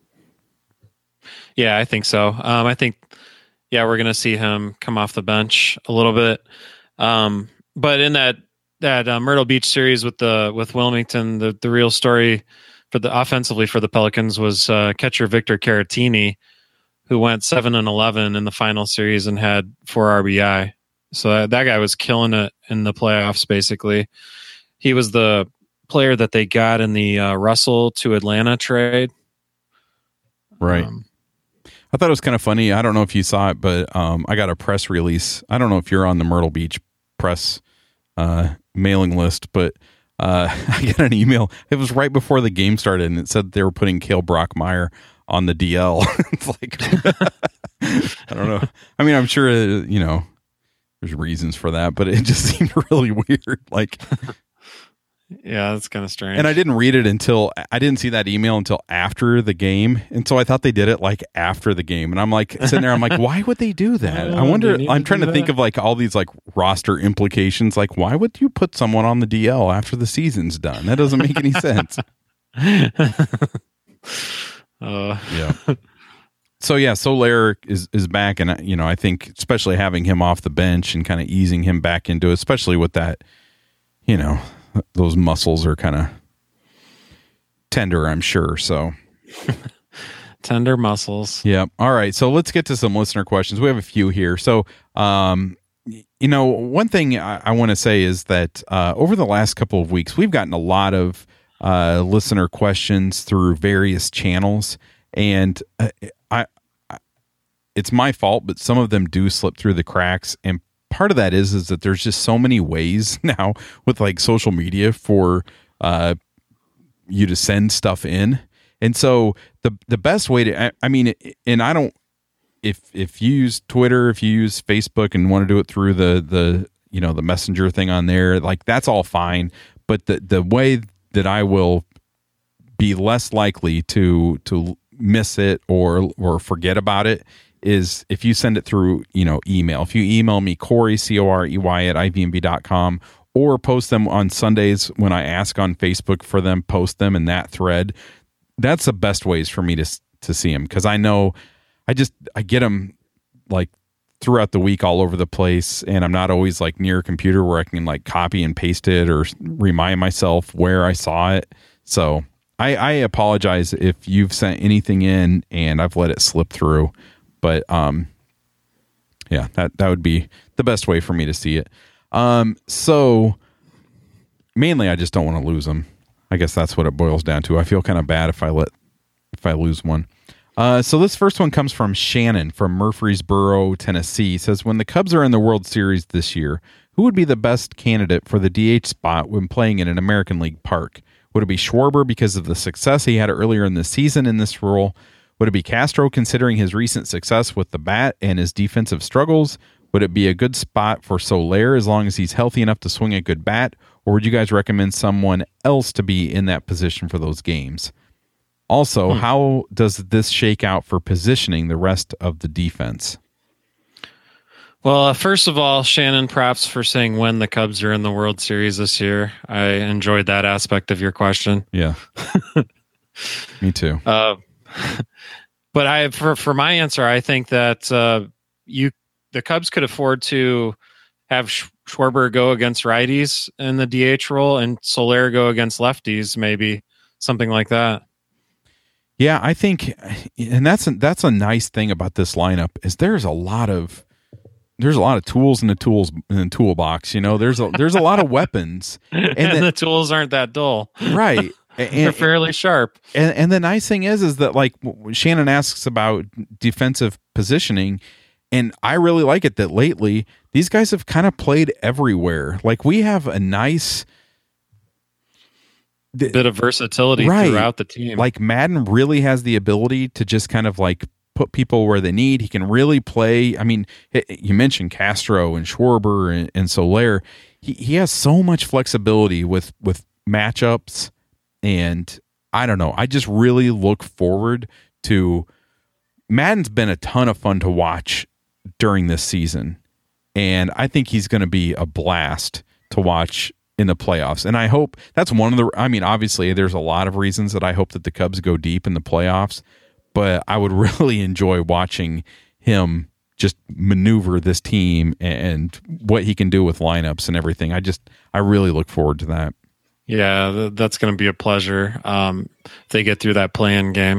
Yeah, I think so. I think, we're going to see him come off the bench a little bit. But in that Myrtle Beach series with Wilmington, the real story offensively for the Pelicans was catcher Victor Caratini, who went 7-11 in the final series and had 4 RBI. So that guy was killing it in the playoffs. Basically, he was the player that they got in the Russell to Atlanta trade. Right. I thought it was kind of funny. I don't know if you saw it, but I got a press release. I don't know if you're on the Myrtle Beach press mailing list, but I got an email. It was right before the game started, and it said they were putting Cale Brockmeyer on the DL. It's like, I don't know. I mean, I'm sure, there's reasons for that, but it just seemed really weird. Like, yeah, that's kind of strange. And I didn't see that email until after the game. And so I thought they did it like after the game. And I'm like sitting there, I'm like, why would they do that? I wonder, I'm trying to think of like all these like roster implications. Like, why would you put someone on the DL after the season's done? That doesn't make any sense. Yeah. So yeah, Soler is back. And I think especially having him off the bench and kind of easing him back into it, especially with that, those muscles are kind of tender, I'm sure. So tender muscles. Yeah. All right. So let's get to some listener questions. We have a few here. So, one thing I want to say is that over the last couple of weeks, we've gotten a lot of listener questions through various channels. And it's my fault, but some of them do slip through the cracks. And part of that is that there's just so many ways now with like social media for you to send stuff in. And so the best way to, I mean, and I don't, if you use Twitter, if you use Facebook and want to do it through the messenger thing on there, like that's all fine. But the way that I will be less likely to miss it or forget about it is if you send it through, email. If you email me, Corey, Corey at ivnb.com, or post them on Sundays when I ask on Facebook for them, post them in that thread. That's the best ways for me to see them, because I know I get them like throughout the week all over the place, and I'm not always like near a computer where I can like copy and paste it or remind myself where I saw it. So I apologize if you've sent anything in and I've let it slip through, but yeah, that would be the best way for me to see it. So mainly I just don't want to lose them. I guess that's what it boils down to. I feel kind of bad if I lose one. So this first one comes from Shannon from Murfreesboro, Tennessee. He says, when the Cubs are in the World Series this year, who would be the best candidate for the DH spot when playing in an American League park? Would it be Schwarber because of the success he had earlier in the season in this role? Would it be Castro considering his recent success with the bat and his defensive struggles? Would it be a good spot for Soler as long as he's healthy enough to swing a good bat? Or would you guys recommend someone else to be in that position for those games? Also, how does this shake out for positioning the rest of the defense? Well, first of all, Shannon, props for saying when the Cubs are in the World Series this year. I enjoyed that aspect of your question. Yeah. Me too. But for my answer, I think that the Cubs could afford to have Schwarber go against righties in the DH role and Soler go against lefties, maybe something like that. Yeah, I think, and that's a nice thing about this lineup is there's a lot of tools in the toolbox. There's a lot of weapons, and the tools aren't that dull, right? They're fairly sharp. And the nice thing is that like Shannon asks about defensive positioning, and I really like it that lately these guys have kind of played everywhere. Like we have a nice bit of versatility throughout the team. Like Madden really has the ability to just kind of like put people where they need. He can really play. I mean, you mentioned Castro and Schwarber and Soler. He has so much flexibility with matchups, and I don't know. I just really look forward to Madden's been a ton of fun to watch during this season, and I think he's going to be a blast to watch in the playoffs. And I hope that's one of the, I mean, obviously there's a lot of reasons that I hope that the Cubs go deep in the playoffs, but I would really enjoy watching him just maneuver this team and what he can do with lineups and everything. I really look forward to that. Yeah, that's going to be a pleasure if they get through that play-in game.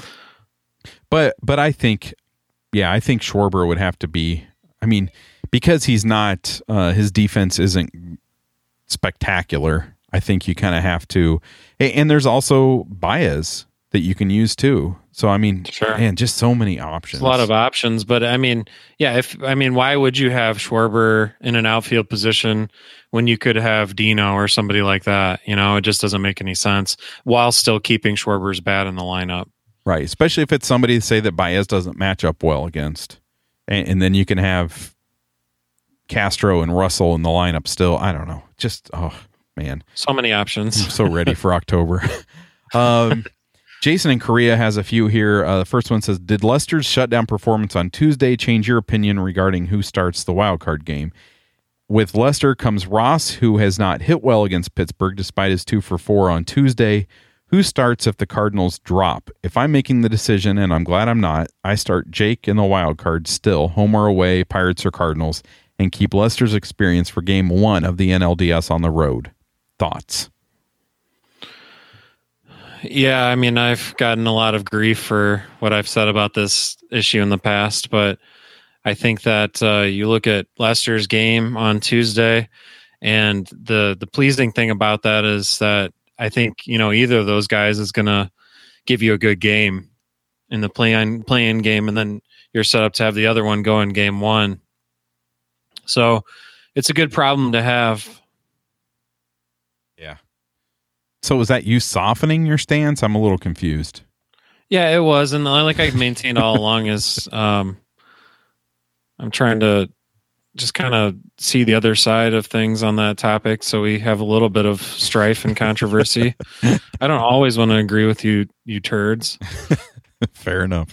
But I think Schwarber would have to be, I mean, because he's not, his defense isn't spectacular. I think you kind of have to, and there's also Baez that you can use too. So I mean, sure. Man, just so many options. There's a lot of options, but I mean, yeah. Why would you have Schwarber in an outfield position when you could have Dino or somebody like that? It just doesn't make any sense. While still keeping Schwarber's bat in the lineup, right? Especially if it's somebody, say, that Baez doesn't match up well against, and then you can have Castro and Russell in the lineup still. I don't know. Just, oh man, so many options. I'm so ready for October. Jason in Korea has a few here. The first one says, did Lester's shutdown performance on Tuesday change your opinion regarding who starts the wild card game? With Lester comes Ross, who has not hit well against Pittsburgh despite his 2-for-4 on Tuesday. Who starts if the Cardinals drop? If I'm making the decision, and I'm glad I'm not, I start Jake in the wild card still, home or away, Pirates or Cardinals, and keep Lester's experience for game 1 of the NLDS on the road. Thoughts? Yeah, I mean, I've gotten a lot of grief for what I've said about this issue in the past, but I think that you look at Lester's game on Tuesday, and the pleasing thing about that is that I think, either of those guys is going to give you a good game in the play-in game, and then you're set up to have the other one go in game one. So it's a good problem to have. Yeah. So was that you softening your stance? I'm a little confused. Yeah, it was. And like I maintained all along is I'm trying to just kind of see the other side of things on that topic. So we have a little bit of strife and controversy. I don't always want to agree with you turds. Fair enough.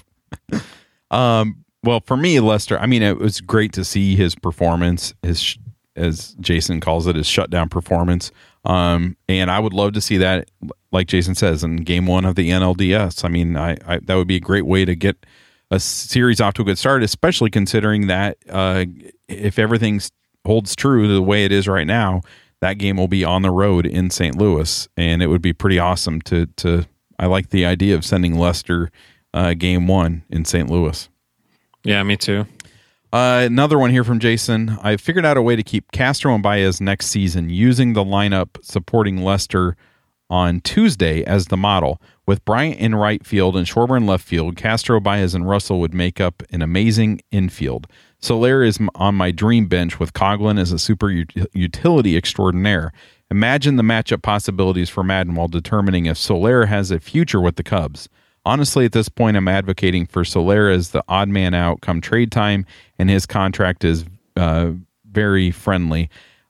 Well, for me, Lester, I mean, it was great to see his performance, as Jason calls it, his shutdown performance. And I would love to see that, like Jason says, in game one of the NLDS. I mean, I that would be a great way to get a series off to a good start, especially considering that if everything holds true to the way it is right now, that game will be on the road in St. Louis, and it would be pretty awesome to I like the idea of sending Lester game one in St. Louis. Yeah, me too. Another one here from Jason. I figured out a way to keep Castro and Baez next season using the lineup supporting Lester on Tuesday as the model. With Bryant in right field and Schwarber in left field, Castro, Baez, and Russell would make up an amazing infield. Soler is on my dream bench with Coghlan as a super utility extraordinaire. Imagine the matchup possibilities for Madden while determining if Soler has a future with the Cubs. Honestly, at this point, I'm advocating for Soler as the odd man out come trade time, and his contract is very friendly.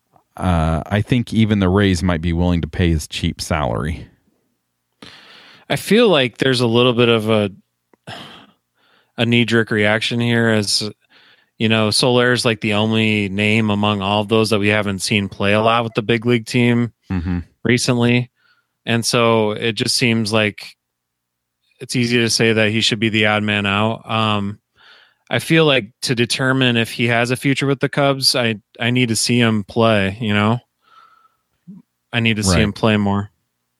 I think even the Rays might be willing to pay his cheap salary. I feel like there's a little bit of a knee-jerk reaction here, as you know, Soler is like the only name among all of those that we haven't seen play a lot with the big league team recently, and so it just seems like it's easy to say that he should be the odd man out. I feel like to determine if he has a future with the Cubs, I need to see him play. You know, I need to see him play more.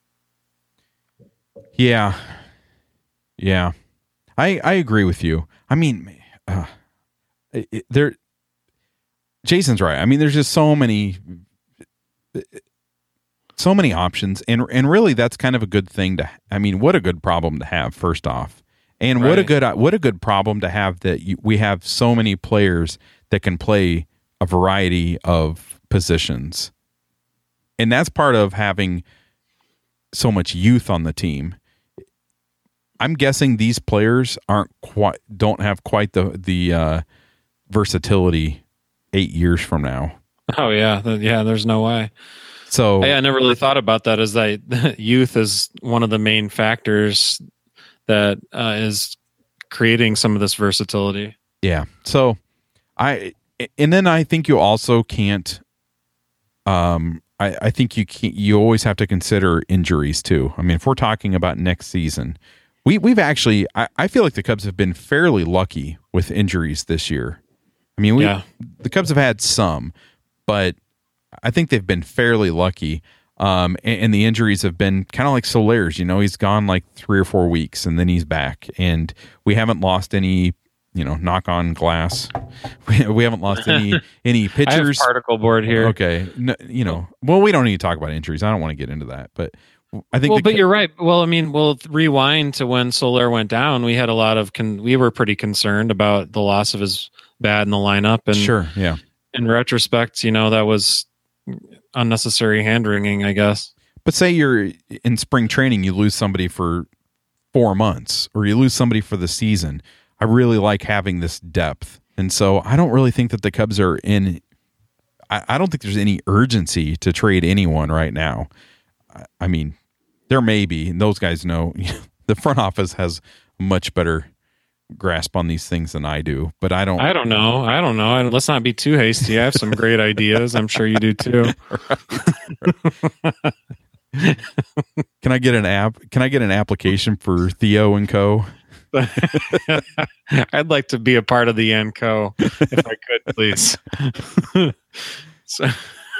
Yeah. I agree with you. I mean, Jason's right. I mean, there's just so many options, and really that's kind of a good thing to, I mean, what a good problem to have, first off. And what a good problem to have that we have so many players that can play a variety of positions. And that's part of having so much youth on the team. I'm guessing these players don't have quite the versatility 8 years from now. Oh yeah. There's no way. So I never really thought about that, as that youth is one of the main factors that is creating some of this versatility. Yeah. So then I think you also can't, I think you always have to consider injuries too. I mean, if we're talking about next season, we've actually, I feel like the Cubs have been fairly lucky with injuries this year. I mean, the Cubs have had some, but I think they've been fairly lucky. And the injuries have been kind of like Soler's. You know, he's gone like 3 or 4 weeks and then he's back. And we haven't lost any, knock on glass. We haven't lost any pitchers. I have particle board here. Okay. No, well, we don't need to talk about injuries. I don't want to get into that, but I think. Well, but you're right. Well, I mean, we'll rewind to when Soler went down. We had a lot of we were pretty concerned about the loss of his bat in the lineup. And sure, yeah. In retrospect, that was unnecessary hand-wringing, I guess. But say you're in spring training, you lose somebody for 4 months, or you lose somebody for the season. I really like having this depth. And so I don't really think that the Cubs are in, I don't think there's any urgency to trade anyone right now. I mean, there may be, and those guys know, the front office has a much better grasp on these things than I do, but I don't know. Let's not be too hasty. I have some great ideas. I'm sure you do too. Can I get an application for Theo and Co? I'd like to be a part of the & Co if I could, please. So.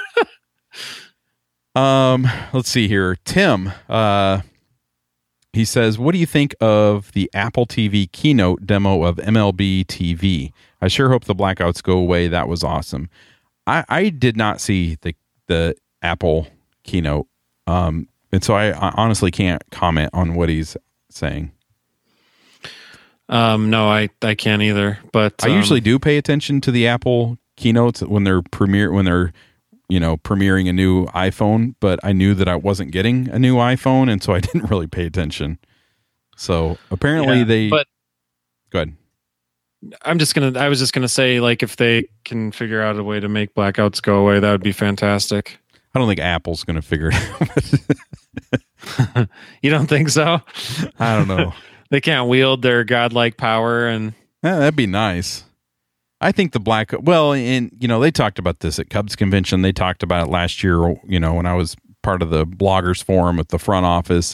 Let's see here. Tim, he says, what do you think of the Apple TV keynote demo of MLB TV? I sure hope the blackouts go away. That was awesome. I did not see the Apple keynote. And so I honestly can't comment on what he's saying. No, I can't either. But I usually do pay attention to the Apple keynotes when they're premiering a new iPhone, but I knew that I wasn't getting a new iPhone, and so I didn't really pay attention. So apparently But go ahead. I was just gonna say, like, if they can figure out a way to make blackouts go away, that would be fantastic. I don't think Apple's going to figure it out. You don't think so? I don't know. They can't wield their godlike power, and That'd be nice. I think the they talked about this at Cubs convention. They talked about it last year, when I was part of the bloggers forum at the front office.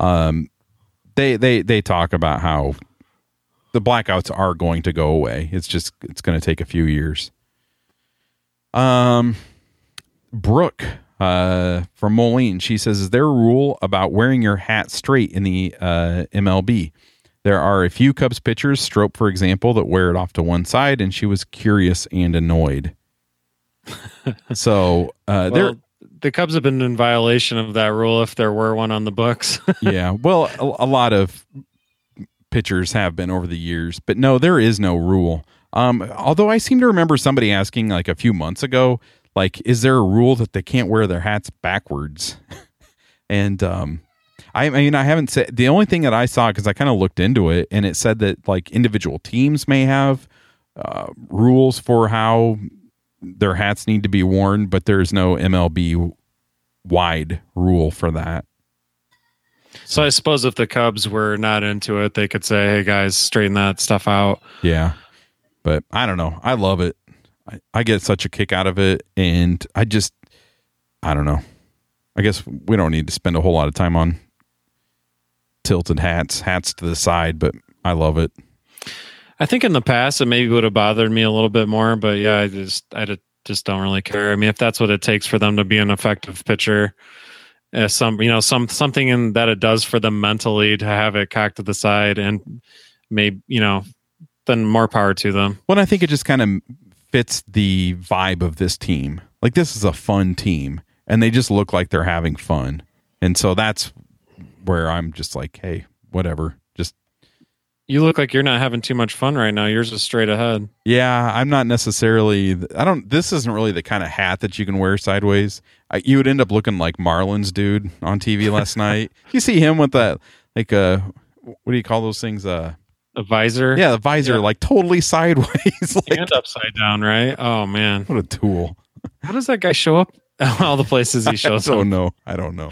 They talk about how the blackouts are going to go away. It's going to take a few years. Brooke from Moline, she says, is there a rule about wearing your hat straight in the MLB? There are a few Cubs pitchers, Strop for example, that wear it off to one side, and she was curious and annoyed. So the Cubs have been in violation of that rule if there were one on the books. Yeah, well, a lot of pitchers have been over the years, but no, there is no rule. Although I seem to remember somebody asking like a few months ago, like, is there a rule that they can't wear their hats backwards? And I mean, I haven't said, the only thing that I saw, because I kind of looked into it, and it said that like individual teams may have rules for how their hats need to be worn, but there's no MLB wide rule for that. So I suppose if the Cubs were not into it, they could say, hey guys, straighten that stuff out. Yeah. But I don't know. I love it. I get such a kick out of it. And I don't know. I guess we don't need to spend a whole lot of time on tilted hats to the side, but I love it. I think in the past it maybe would have bothered me a little bit more, but yeah, I just don't really care. I mean, if that's what it takes for them to be an effective pitcher, something in that it does for them mentally to have it cocked to the side, and maybe, then more power to them. Well, I think it just kind of fits the vibe of this team. Like, this is a fun team, and they just look like they're having fun. And so that's where I'm just like, hey, whatever. Just, you look like you're not having too much fun right now. Yours is straight ahead. Yeah, I'm not necessarily, this isn't really the kind of hat that you can wear sideways. You would end up looking like Marlins dude on TV last night. You see him with that, like, what do you call those things? A visor? Yeah, the visor, like totally sideways. Like, and upside down, right? Oh, man. What a tool. How does that guy show up all the places he shows up? I don't know.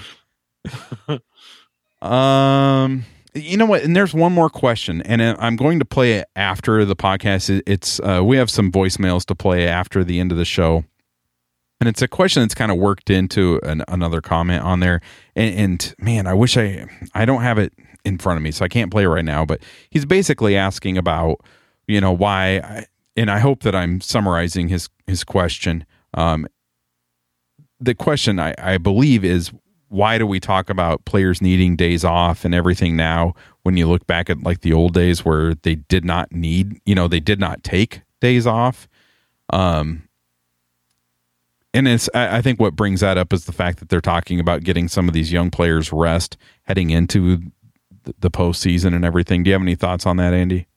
You know what? And there's one more question, and I'm going to play it after the podcast. It's we have some voicemails to play after the end of the show, and it's a question that's kind of worked into another comment on there. And man, I wish I don't have it in front of me, so I can't play it right now. But he's basically asking about, why, and I hope that I'm summarizing his question. The question I believe is, why do we talk about players needing days off and everything now when you look back at like the old days where they did not need, they did not take days off? And I think what brings that up is the fact that they're talking about getting some of these young players rest heading into the postseason and everything. Do you have any thoughts on that, Andy?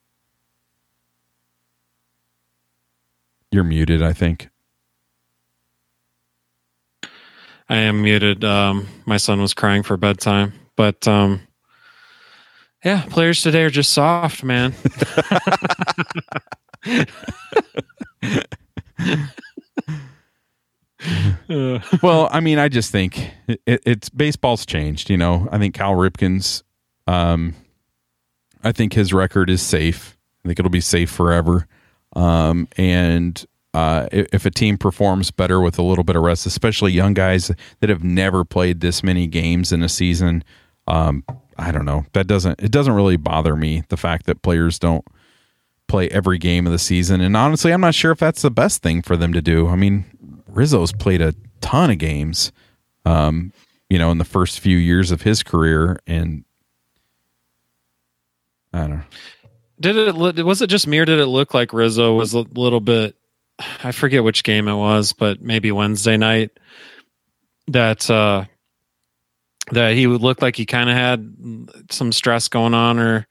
You're muted, I think. I am muted. My son was crying for bedtime, but yeah, players today are just soft, man. Well, I mean, I just think it's baseball's changed. I think Cal Ripken's, I think his record is safe. I think it'll be safe forever. And if a team performs better with a little bit of rest, especially young guys that have never played this many games in a season, I don't know. It doesn't really bother me, the fact that players don't play every game of the season. And honestly, I'm not sure if that's the best thing for them to do. I mean, Rizzo's played a ton of games, in the first few years of his career, and I don't know. Was it just me, or did it look like Rizzo was a little bit, I forget which game it was, but maybe Wednesday night, that he would look like he kind of had some stress going on, or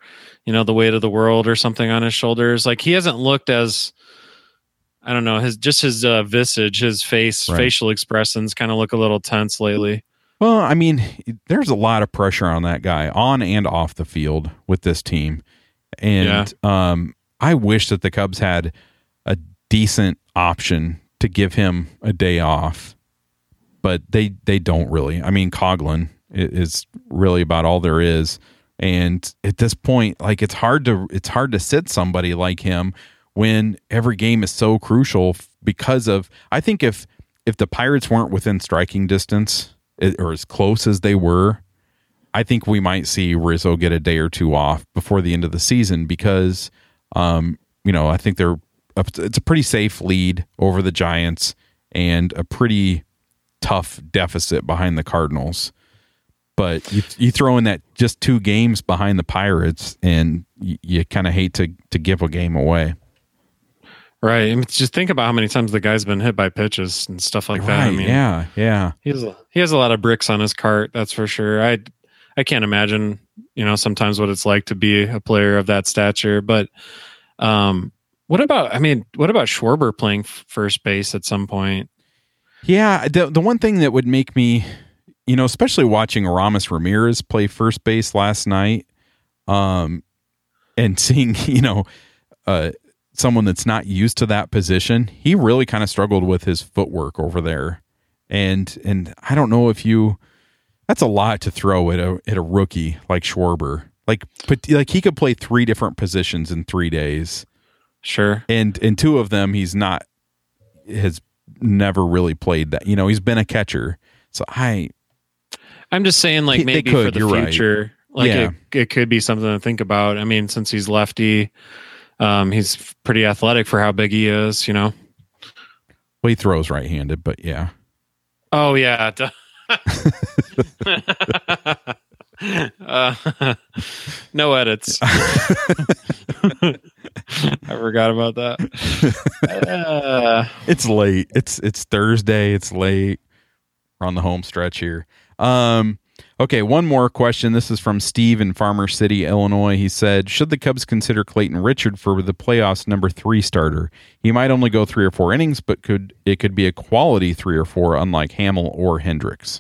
the weight of the world or something on his shoulders. Like he hasn't looked as, I don't know, his visage, his face, Right. facial expressions kind of look a little tense lately. Well, I mean, there's a lot of pressure on that guy on and off the field with this team. And I wish that the Cubs had a decent option to give him a day off, but they don't really. I mean, Coughlin is really about all there is. And at this point, like it's hard to sit somebody like him when every game is so crucial because of, I think if the Pirates weren't within striking distance or as close as they were, I think we might see Rizzo get a day or two off before the end of the season because, I think it's a pretty safe lead over the Giants and a pretty tough deficit behind the Cardinals. But you throw in that just 2 games behind the Pirates and you kind of hate to give a game away. Right. I mean, just think about how many times the guy's been hit by pitches and stuff like that. Right, I mean, yeah. He has a lot of bricks on his cart, that's for sure. I can't imagine, sometimes what it's like to be a player of that stature. But what about Schwarber playing first base at some point? Yeah, the one thing that would make me, especially watching Aramis Ramirez play first base last night, and seeing, someone that's not used to that position, he really kind of struggled with his footwork over there. And I don't know if that's a lot to throw at a rookie like Schwarber. Like he could play 3 different positions in 3 days. Sure. And 2 of them has never really played that. He's been a catcher. So I'm just saying, like, maybe for the future, right. Like it could be something to think about. I mean, since he's lefty, he's pretty athletic for how big he is, Well, he throws right-handed, but yeah. Oh yeah. No edits. I forgot about that. It's late. It's Thursday. It's late. We're on the home stretch here. Okay, one more question. This is from Steve in Farmer City, Illinois. He said, should the Cubs consider Clayton Richard for the playoffs number 3 starter? He might only go 3 or 4 innings, but it could be a quality 3 or 4, unlike Hamill or Hendricks.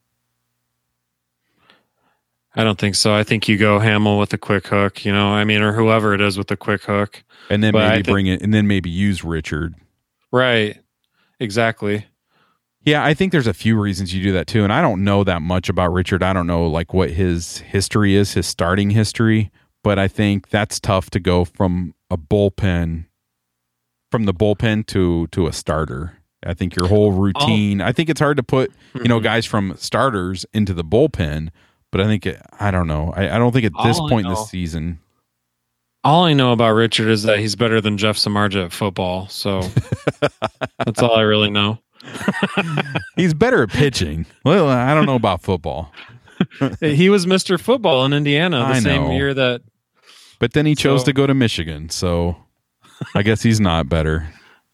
I don't think so. I think you go Hamill with a quick hook, or whoever it is with a quick hook. And then maybe use Richard. Right. Exactly. Yeah, I think there's a few reasons you do that too. And I don't know that much about Richard. I don't know like what his history is, his starting history, but I think that's tough to go from the bullpen to a starter. I think your whole routine, I think it's hard to put, guys from starters into the bullpen, but I don't know. I don't think at this point in the season. All I know about Richard is that he's better than Jeff Samardzija at football. So that's all I really know. He's better at pitching. Well, I don't know about football. He was Mr. Football in Indiana the same year that. But then he chose to go to Michigan, so I guess he's not better.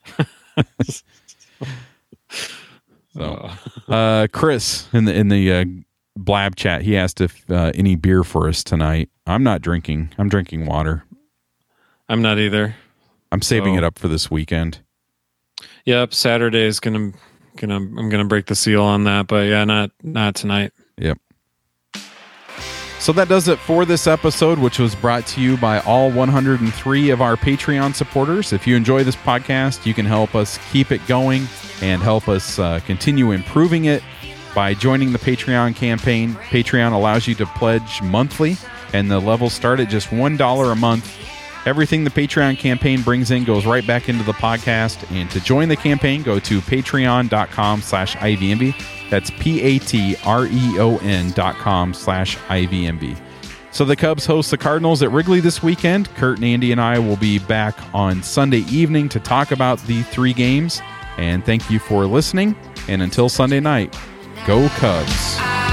So, Chris in the Blab chat, he asked if any beer for us tonight. I'm not drinking. I'm drinking water. I'm not either. I'm saving it up for this weekend. Yep, Saturday is I'm gonna break the seal on that, but yeah, not tonight. Yep. So that does it for this episode, which was brought to you by all 103 of our Patreon supporters. If you enjoy this podcast, you can help us keep it going and help us continue improving it by joining the Patreon campaign. Patreon allows you to pledge monthly, and the levels start at just $1 a month. Everything the Patreon campaign brings in goes right back into the podcast. And to join the campaign, go to patreon.com/IVMB. That's patreon.com/IVMB. So the Cubs host the Cardinals at Wrigley this weekend. Kurt and Andy and I will be back on Sunday evening to talk about the 3 games. And thank you for listening. And until Sunday night, go Cubs.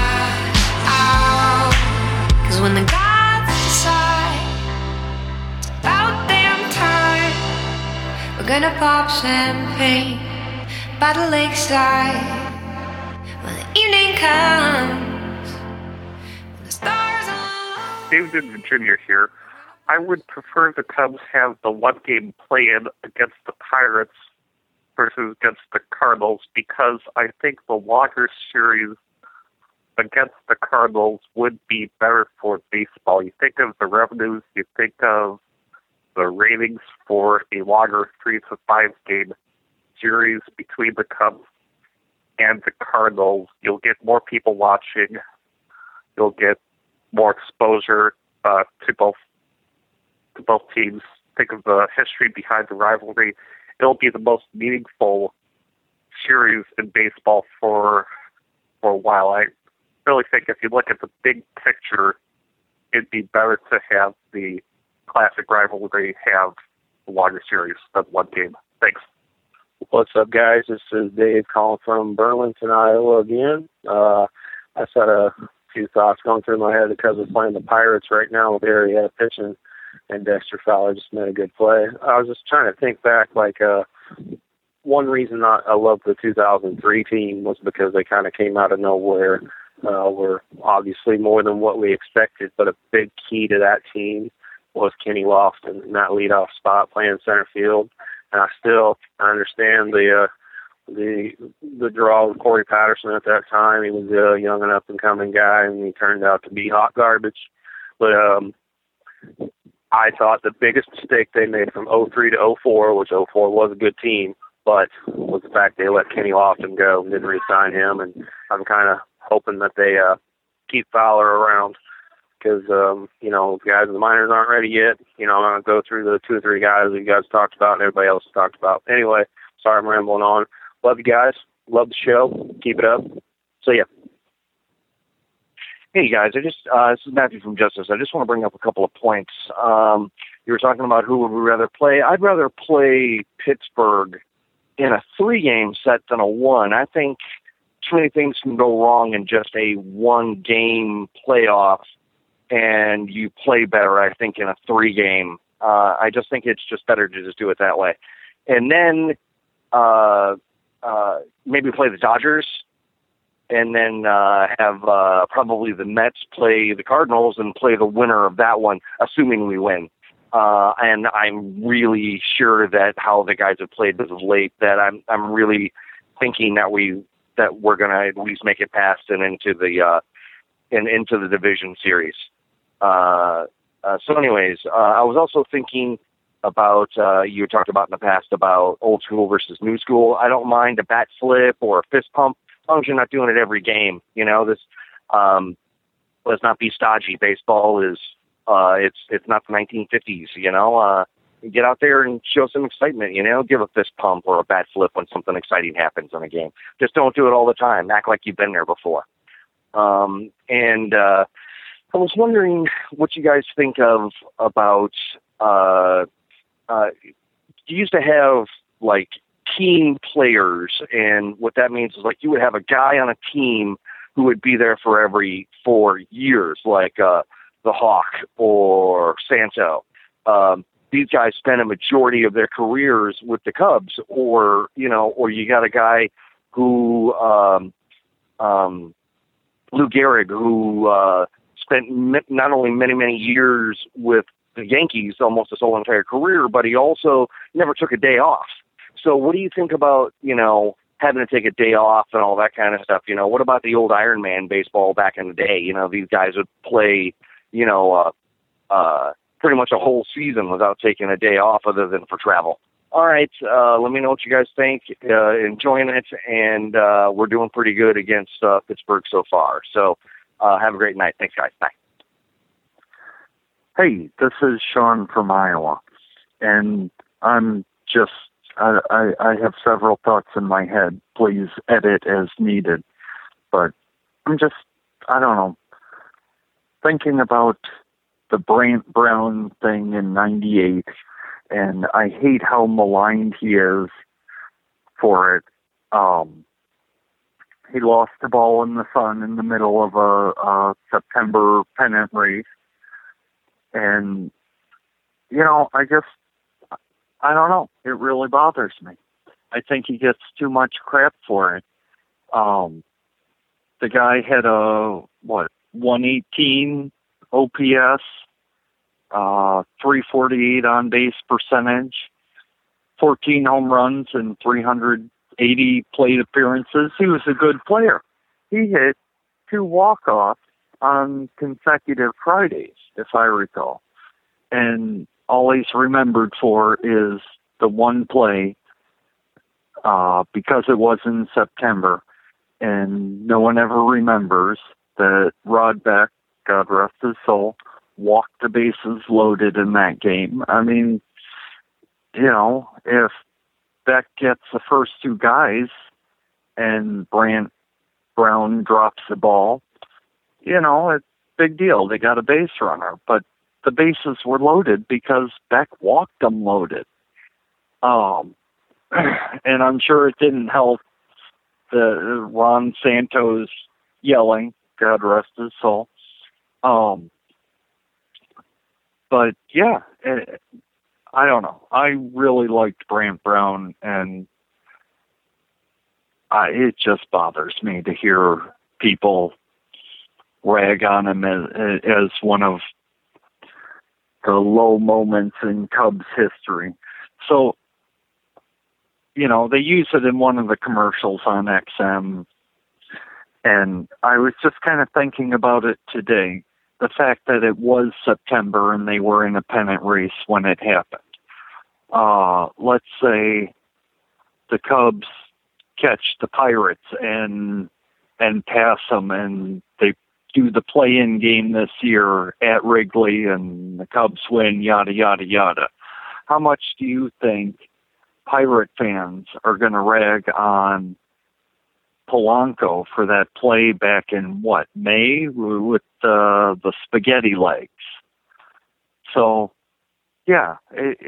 'Cause when the gods decide it's about damn time, we're gonna pop champagne by the lakeside. When the evening comes, when the stars are low. David Virginia here. I would prefer the Cubs have the one-game play-in against the Pirates versus against the Cardinals, because I think the longer series against the Cardinals would be better for baseball. You think of the revenues, you think of the ratings for a longer 3 to 5 game series between the Cubs and the Cardinals. You'll get more people watching. You'll get more exposure to both teams. Think of the history behind the rivalry. It'll be the most meaningful series in baseball for a while. I really think if you look at the big picture, it'd be better to have the classic rivalry have the longer series than one game. Thanks. What's up, guys? This is Dave calling from Burlington, Iowa again. I just had a few thoughts going through my head because we're playing the Pirates right now with Arrieta pitching, and Dexter Fowler just made a good play. I was just trying to think back, one reason I love the 2003 team was because they kind of came out of nowhere. Were obviously more than what we expected, but a big key to that team was Kenny Lofton in that leadoff spot playing center field. And I understand the draw with Corey Patterson at that time. He was a young and up-and-coming guy, and he turned out to be hot garbage. But I thought the biggest mistake they made from 03 to 04, which 04 was a good team, but was the fact they let Kenny Lofton go and didn't re-sign him. And I'm kind of hoping that they keep Fowler around because, the guys in the minors aren't ready yet. I'm going to go through the 2 or 3 guys that you guys talked about and everybody else talked about. Anyway, sorry I'm rambling on. Love you guys. Love the show. Keep it up. See ya. Hey guys, this is Matthew from Justice. I just want to bring up a couple of points. You were talking about who would we rather play. I'd rather play Pittsburgh in a 3-game set than a 1. I think too many things can go wrong in just a 1-game playoff, and you play better, I think, in a 3-game. I just think it's just better to just do it that way. And then maybe play the Dodgers, and then have probably the Mets play the Cardinals and play the winner of that one, assuming we win. And I'm really sure that how the guys have played as of late, that I'm really thinking that we're going to at least make it past and into the division series. So anyways, I was also thinking about, you talked about in the past about old school versus new school. I don't mind a bat flip or a fist pump, as long as you're not doing it every game. Let's not be stodgy. Baseball is, it's not the 1950s, get out there and show some excitement, give a fist pump or a bat flip when something exciting happens in a game. Just don't do it all the time. Act like you've been there before. I was wondering what you guys think about, you used to have team players, and what that means is you would have a guy on a team who would be there for every 4 years, the Hawk or Santo. These guys spend a majority of their careers with the Cubs, or you got a guy who, Lou Gehrig, who spent not only many, many years with the Yankees almost his whole entire career, but he also never took a day off. So what do you think about, having to take a day off and all that kind of stuff? What about the old Iron Man baseball back in the day? These guys would play, pretty much a whole season without taking a day off other than for travel. All right, let me know what you guys think. Enjoying it, and we're doing pretty good against Pittsburgh so far. So have a great night. Thanks, guys. Bye. Hey, this is Sean from Iowa, and I'm just, I have several thoughts in my head. Please edit as needed. But I'm just, I don't know, thinking about the Brant Brown thing in '98, and I hate how maligned he is for it. He lost the ball in the sun in the middle of a September pennant race. And, I don't know. It really bothers me. I think he gets too much crap for it. The guy had a, 118 OPS .348 on base percentage, 14 home runs, and 380 plate appearances. He was a good player. He hit 2 walk-offs on consecutive Fridays, if I recall. And all he's remembered for is the one play, because it was in September, and no one ever remembers that Rod Beck, God rest his soul, walked the bases loaded in that game. I mean, if Beck gets the first 2 guys and Brant Brown drops the ball, it's a big deal. They got a base runner, but the bases were loaded because Beck walked them loaded. And I'm sure it didn't help the Ron Santos yelling, God rest his soul. But yeah, I don't know. I really liked Brant Brown, and it just bothers me to hear people rag on him as one of the low moments in Cubs history. So, they use it in one of the commercials on XM, and I was just kind of thinking about it today. The fact that it was September and they were in a pennant race when it happened. Let's say the Cubs catch the Pirates and pass them, and they do the play-in game this year at Wrigley, and the Cubs win, yada, yada, yada. How much do you think Pirate fans are going to rag on Polanco for that play back in, May with the spaghetti legs? So, yeah,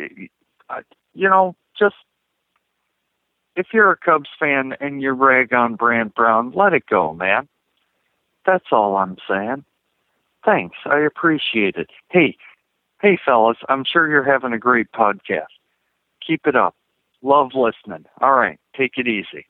just if you're a Cubs fan and you rag on Brant Brown, let it go, man. That's all I'm saying. Thanks. I appreciate it. Hey, fellas, I'm sure you're having a great podcast. Keep it up. Love listening. All right. Take it easy.